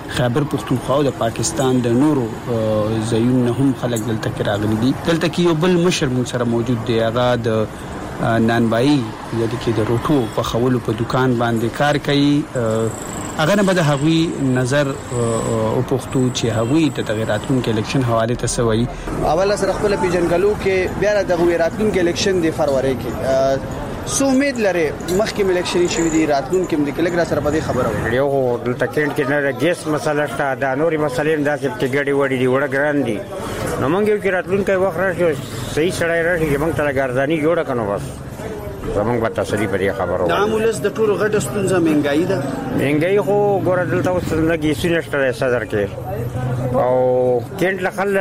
خیبر پختونخوا او د پاکستان د نورو ځایونو هم خلک دلته کې راغلي دي. دلته کې یو بل مشر مون سره موجود دی، هغه د نانبای یعنی کې د روټو په خولو په دکان باندې کار کوي. هغه نه بده هغوی نظر او پختو چې هغوی د تغیراتونو کې الیکشن حواله ته سوي. اول سره خپل پیژنګلو کې بیا د تغیراتونو کې الیکشن د فروری کې سو امید لري مخکې الیکشن شوی دی راتلون کې د کلګرا سره په دې خبره وي. یو دلته کېنټ کې نه ګیس مسله شته، دا نوري مسلې هم داسې چې ګډي وړي دي وړ ګران دي. نو موږ یو کې راتلون کې وخت راشي صحیح سړی راشي چې موږ ته ګرځاني جوړه کنو بس زمونږ په تاسو په دې خبرو. د عامولس د ټولو غټه ستونزه مهنګای ده. مهنګای خو ګور دلته اوس لګي سینشتره صدر کې او کېنټ لخل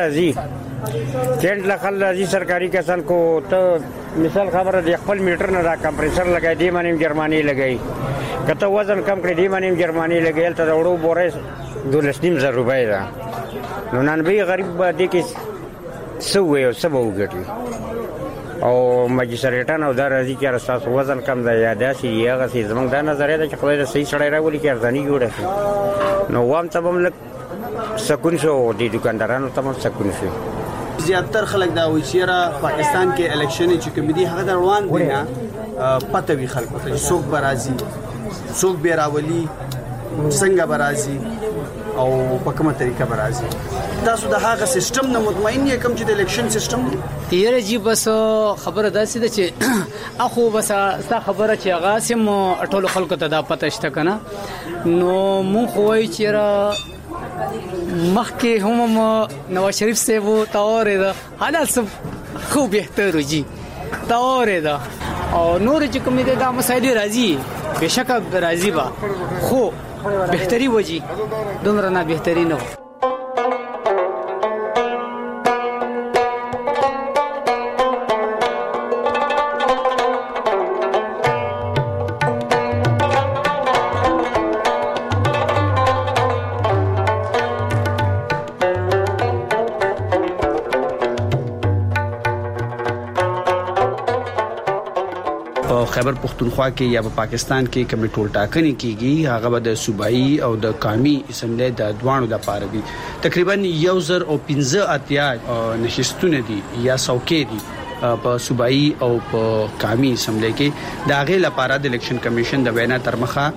راځي سرکاري کسان کو ته مثال خبره د خپل میټر نه را کمپریسر لګای دی باندې جرمانی لګای کته وزن کم کړی دی باندې جرمانی لګیل ته وړو بورې 12.5 روپۍ ده. نو نن به غریب باندې کې سوې او سبو ګټي او ماجستریټان او د راځي کې اساس وزن کم دی یا داسې یغه سي زمونږ د نظریه ده چې خدای د صحیح سړی راولي کې ارزاني جوړه نو وام ته هم لک سکون شو دي دکاندارانو ته هم سکون شو. زیاتر خلک دا وایي چې را پاکستان کې الیکشن چې کوم دي هغه روان دي نه پته وی خلکو ته څوک برازي څوک به راولي څنګه برازي او په کومه طریقه برازي. تاسو د هغه سیستم نه مطمئن یې کوم چې د الیکشن سیستم دی؟ یره جی بس خبره داسې ده چې اخو بس ستا خبره چې هغه سم ټولو خلکو ته دا پته شته کنه. نو مونږ وایو چې را مخکې هم نواز شریف صاحب تاورې ده حالات سب خو بهتر وږي تاورې ده او نور چې کوم دي دا مسایل راځي بهشکه راځي با خو بهتري وږي دومره نه بهتري نه. خیبر پختونخوا کې یا په پاکستان کې کوم ټول ټاکنې کیږي هغه به د صوبایي او د قومي اسمبلی د دوانو د پاره دي. تقریبا 1015 نشستونه دي یا څوکۍ دي په صوبایي او په قومي اسمبلی کې. د هغه لپاره د الیکشن کمیشن د وینا تر مخه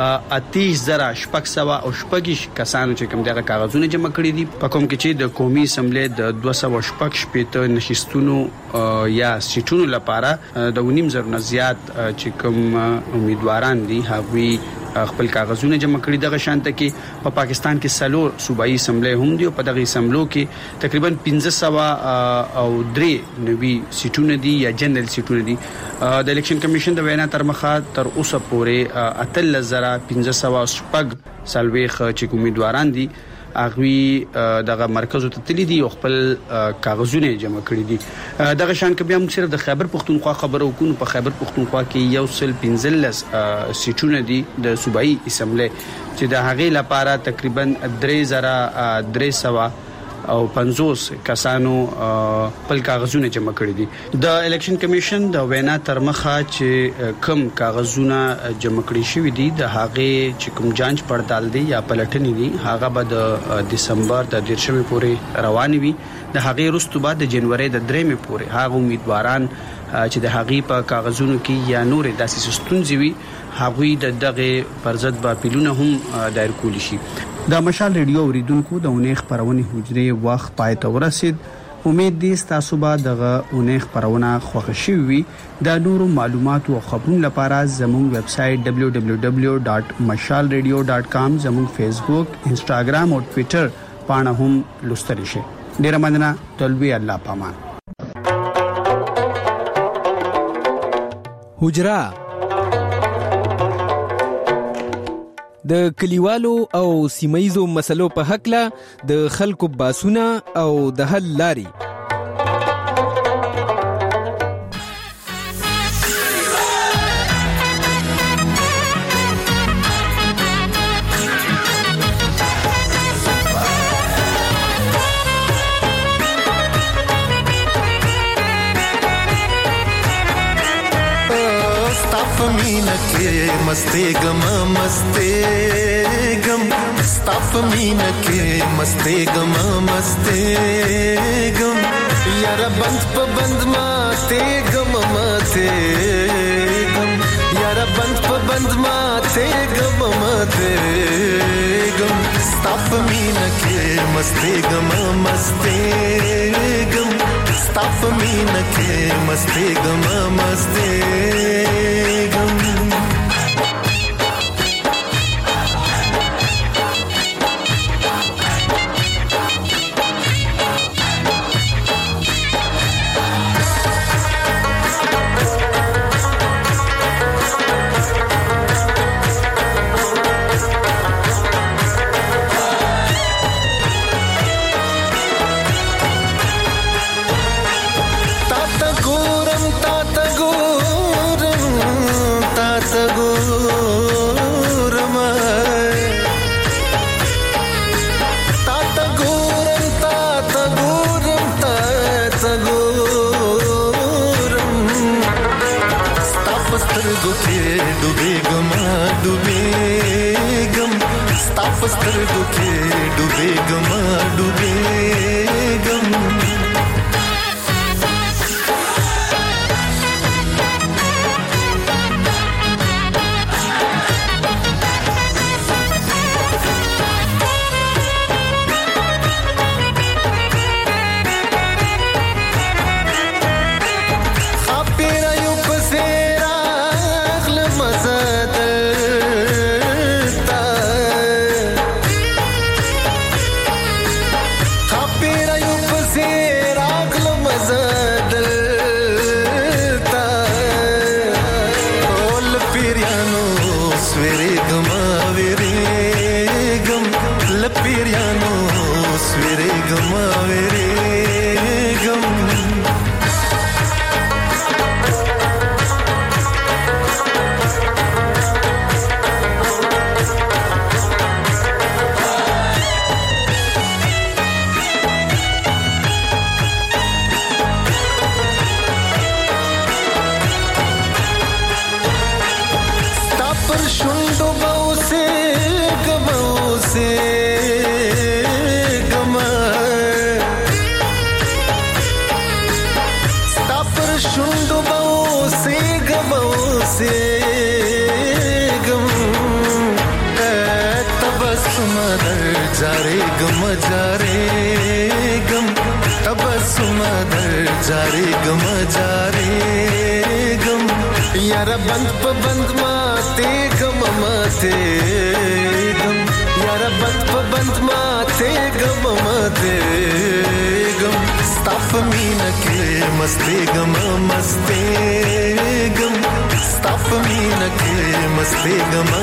38600 او شپږ کسانو چې کوم دغه کاغذونه جمع کړي دي په کوم کې چې د قومي اسمبلی د 216 نشستونو یا سیټونو لپاره د 9.5 نه زیات چې کوم امیدواران دي هغوی خپل کاغذونه جمع کړي. دغه شانته کې په پاکستان کې سلور صوبایي اسمبلی هم دي او په دغه اسمبلو کې تقریبا 1503 نوي سیټونه دي یا جنرال سیټونه دي. د الیکشن کمیشن د وینا تر مخه تر اوسه پورې 18500 سلويخ چې امیدواران دي اغوی دغه مرکز ته تللی دي او خپل کاغذونه جمع کړي دي. دغه شان کې بیا موږ صرف د خیبر پختونخوا خبرو کوو. په خیبر پختونخوا کې 115 سیټونه دي د صوبایي اسمبلی چې د هغې لپاره تقریبا 3350 او 50 کسانو خپل کاغذونه جمع کړي دي. د الیکشن کمیشن د وینا تر مخه چې کم کاغذونه جمع کړي شوی دي د هغې چې کوم جانچ پړتال دي یا پلټنې دي هغه به د دسمبر د 13 پورې روان وي. د هغې وروسته بعد د جنوري د 3 پورې هغه امیدواران چې د هغې په کاغذونو کې یا نورې داسې ستونزې وي هغوی د دغه پرځد با پیلونه هم دایر کولی شي. د مشال ریډیو اوریدونکو د اونۍ خبرونه حجره وخت پای ته ورسید. امید دي تاسو به دغه اونۍ خبرونه خوښ شوي. د نورو معلوماتو او خبرونو لپاره زموږ ویب سټ www.mashalradio.com زموږ فیسبوک، انسټاګرام او ټوئیټر پاڼه هم لوستلی شئ. ډیره مننه. تلوي الله پامان. حجره د کلیوالو او سیمایزو مسلو په حق له د خلکو باسونه او د حل لاري. مینه کې مسته غم ستاپ مینه کې مسته غم یاره بند په بند ماته غم یاره بند په بند ماته غم ستاپ مینه کې مسته غم ستاپ مینه کې مسته غم سترګو کې ډوبېږم یاره بند په بند ماته غم یاره بند په بند ماته غم ستاپ مینه کې مسته غم ستاپ مینه کې مسته غم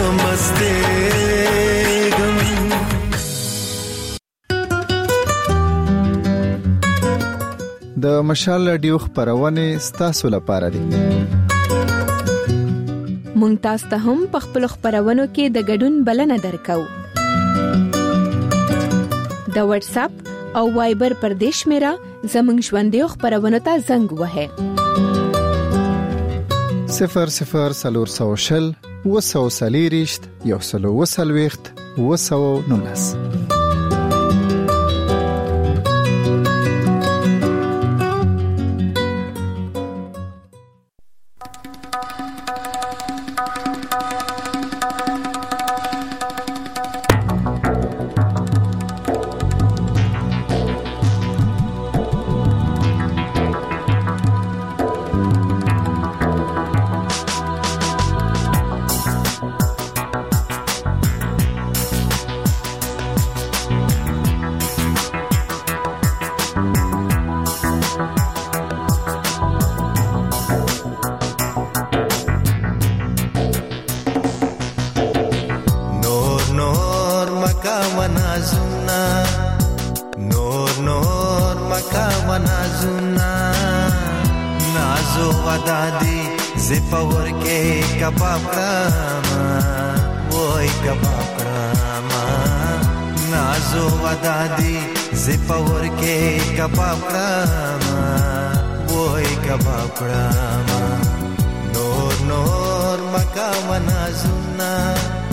د مشال رادیو خبرونه ستاسو لپاره دي. مونږ تاسو ته هم په خپل خبرونو کې د ګډون بلنه درکو. د واتس اپ او وایبر پردیش میرا زمنګ ژوندې خبرونه ته زنګ وهه 00 وسوسلیریشت یو سلو وسلويخت وسو نونس. مکا منازونا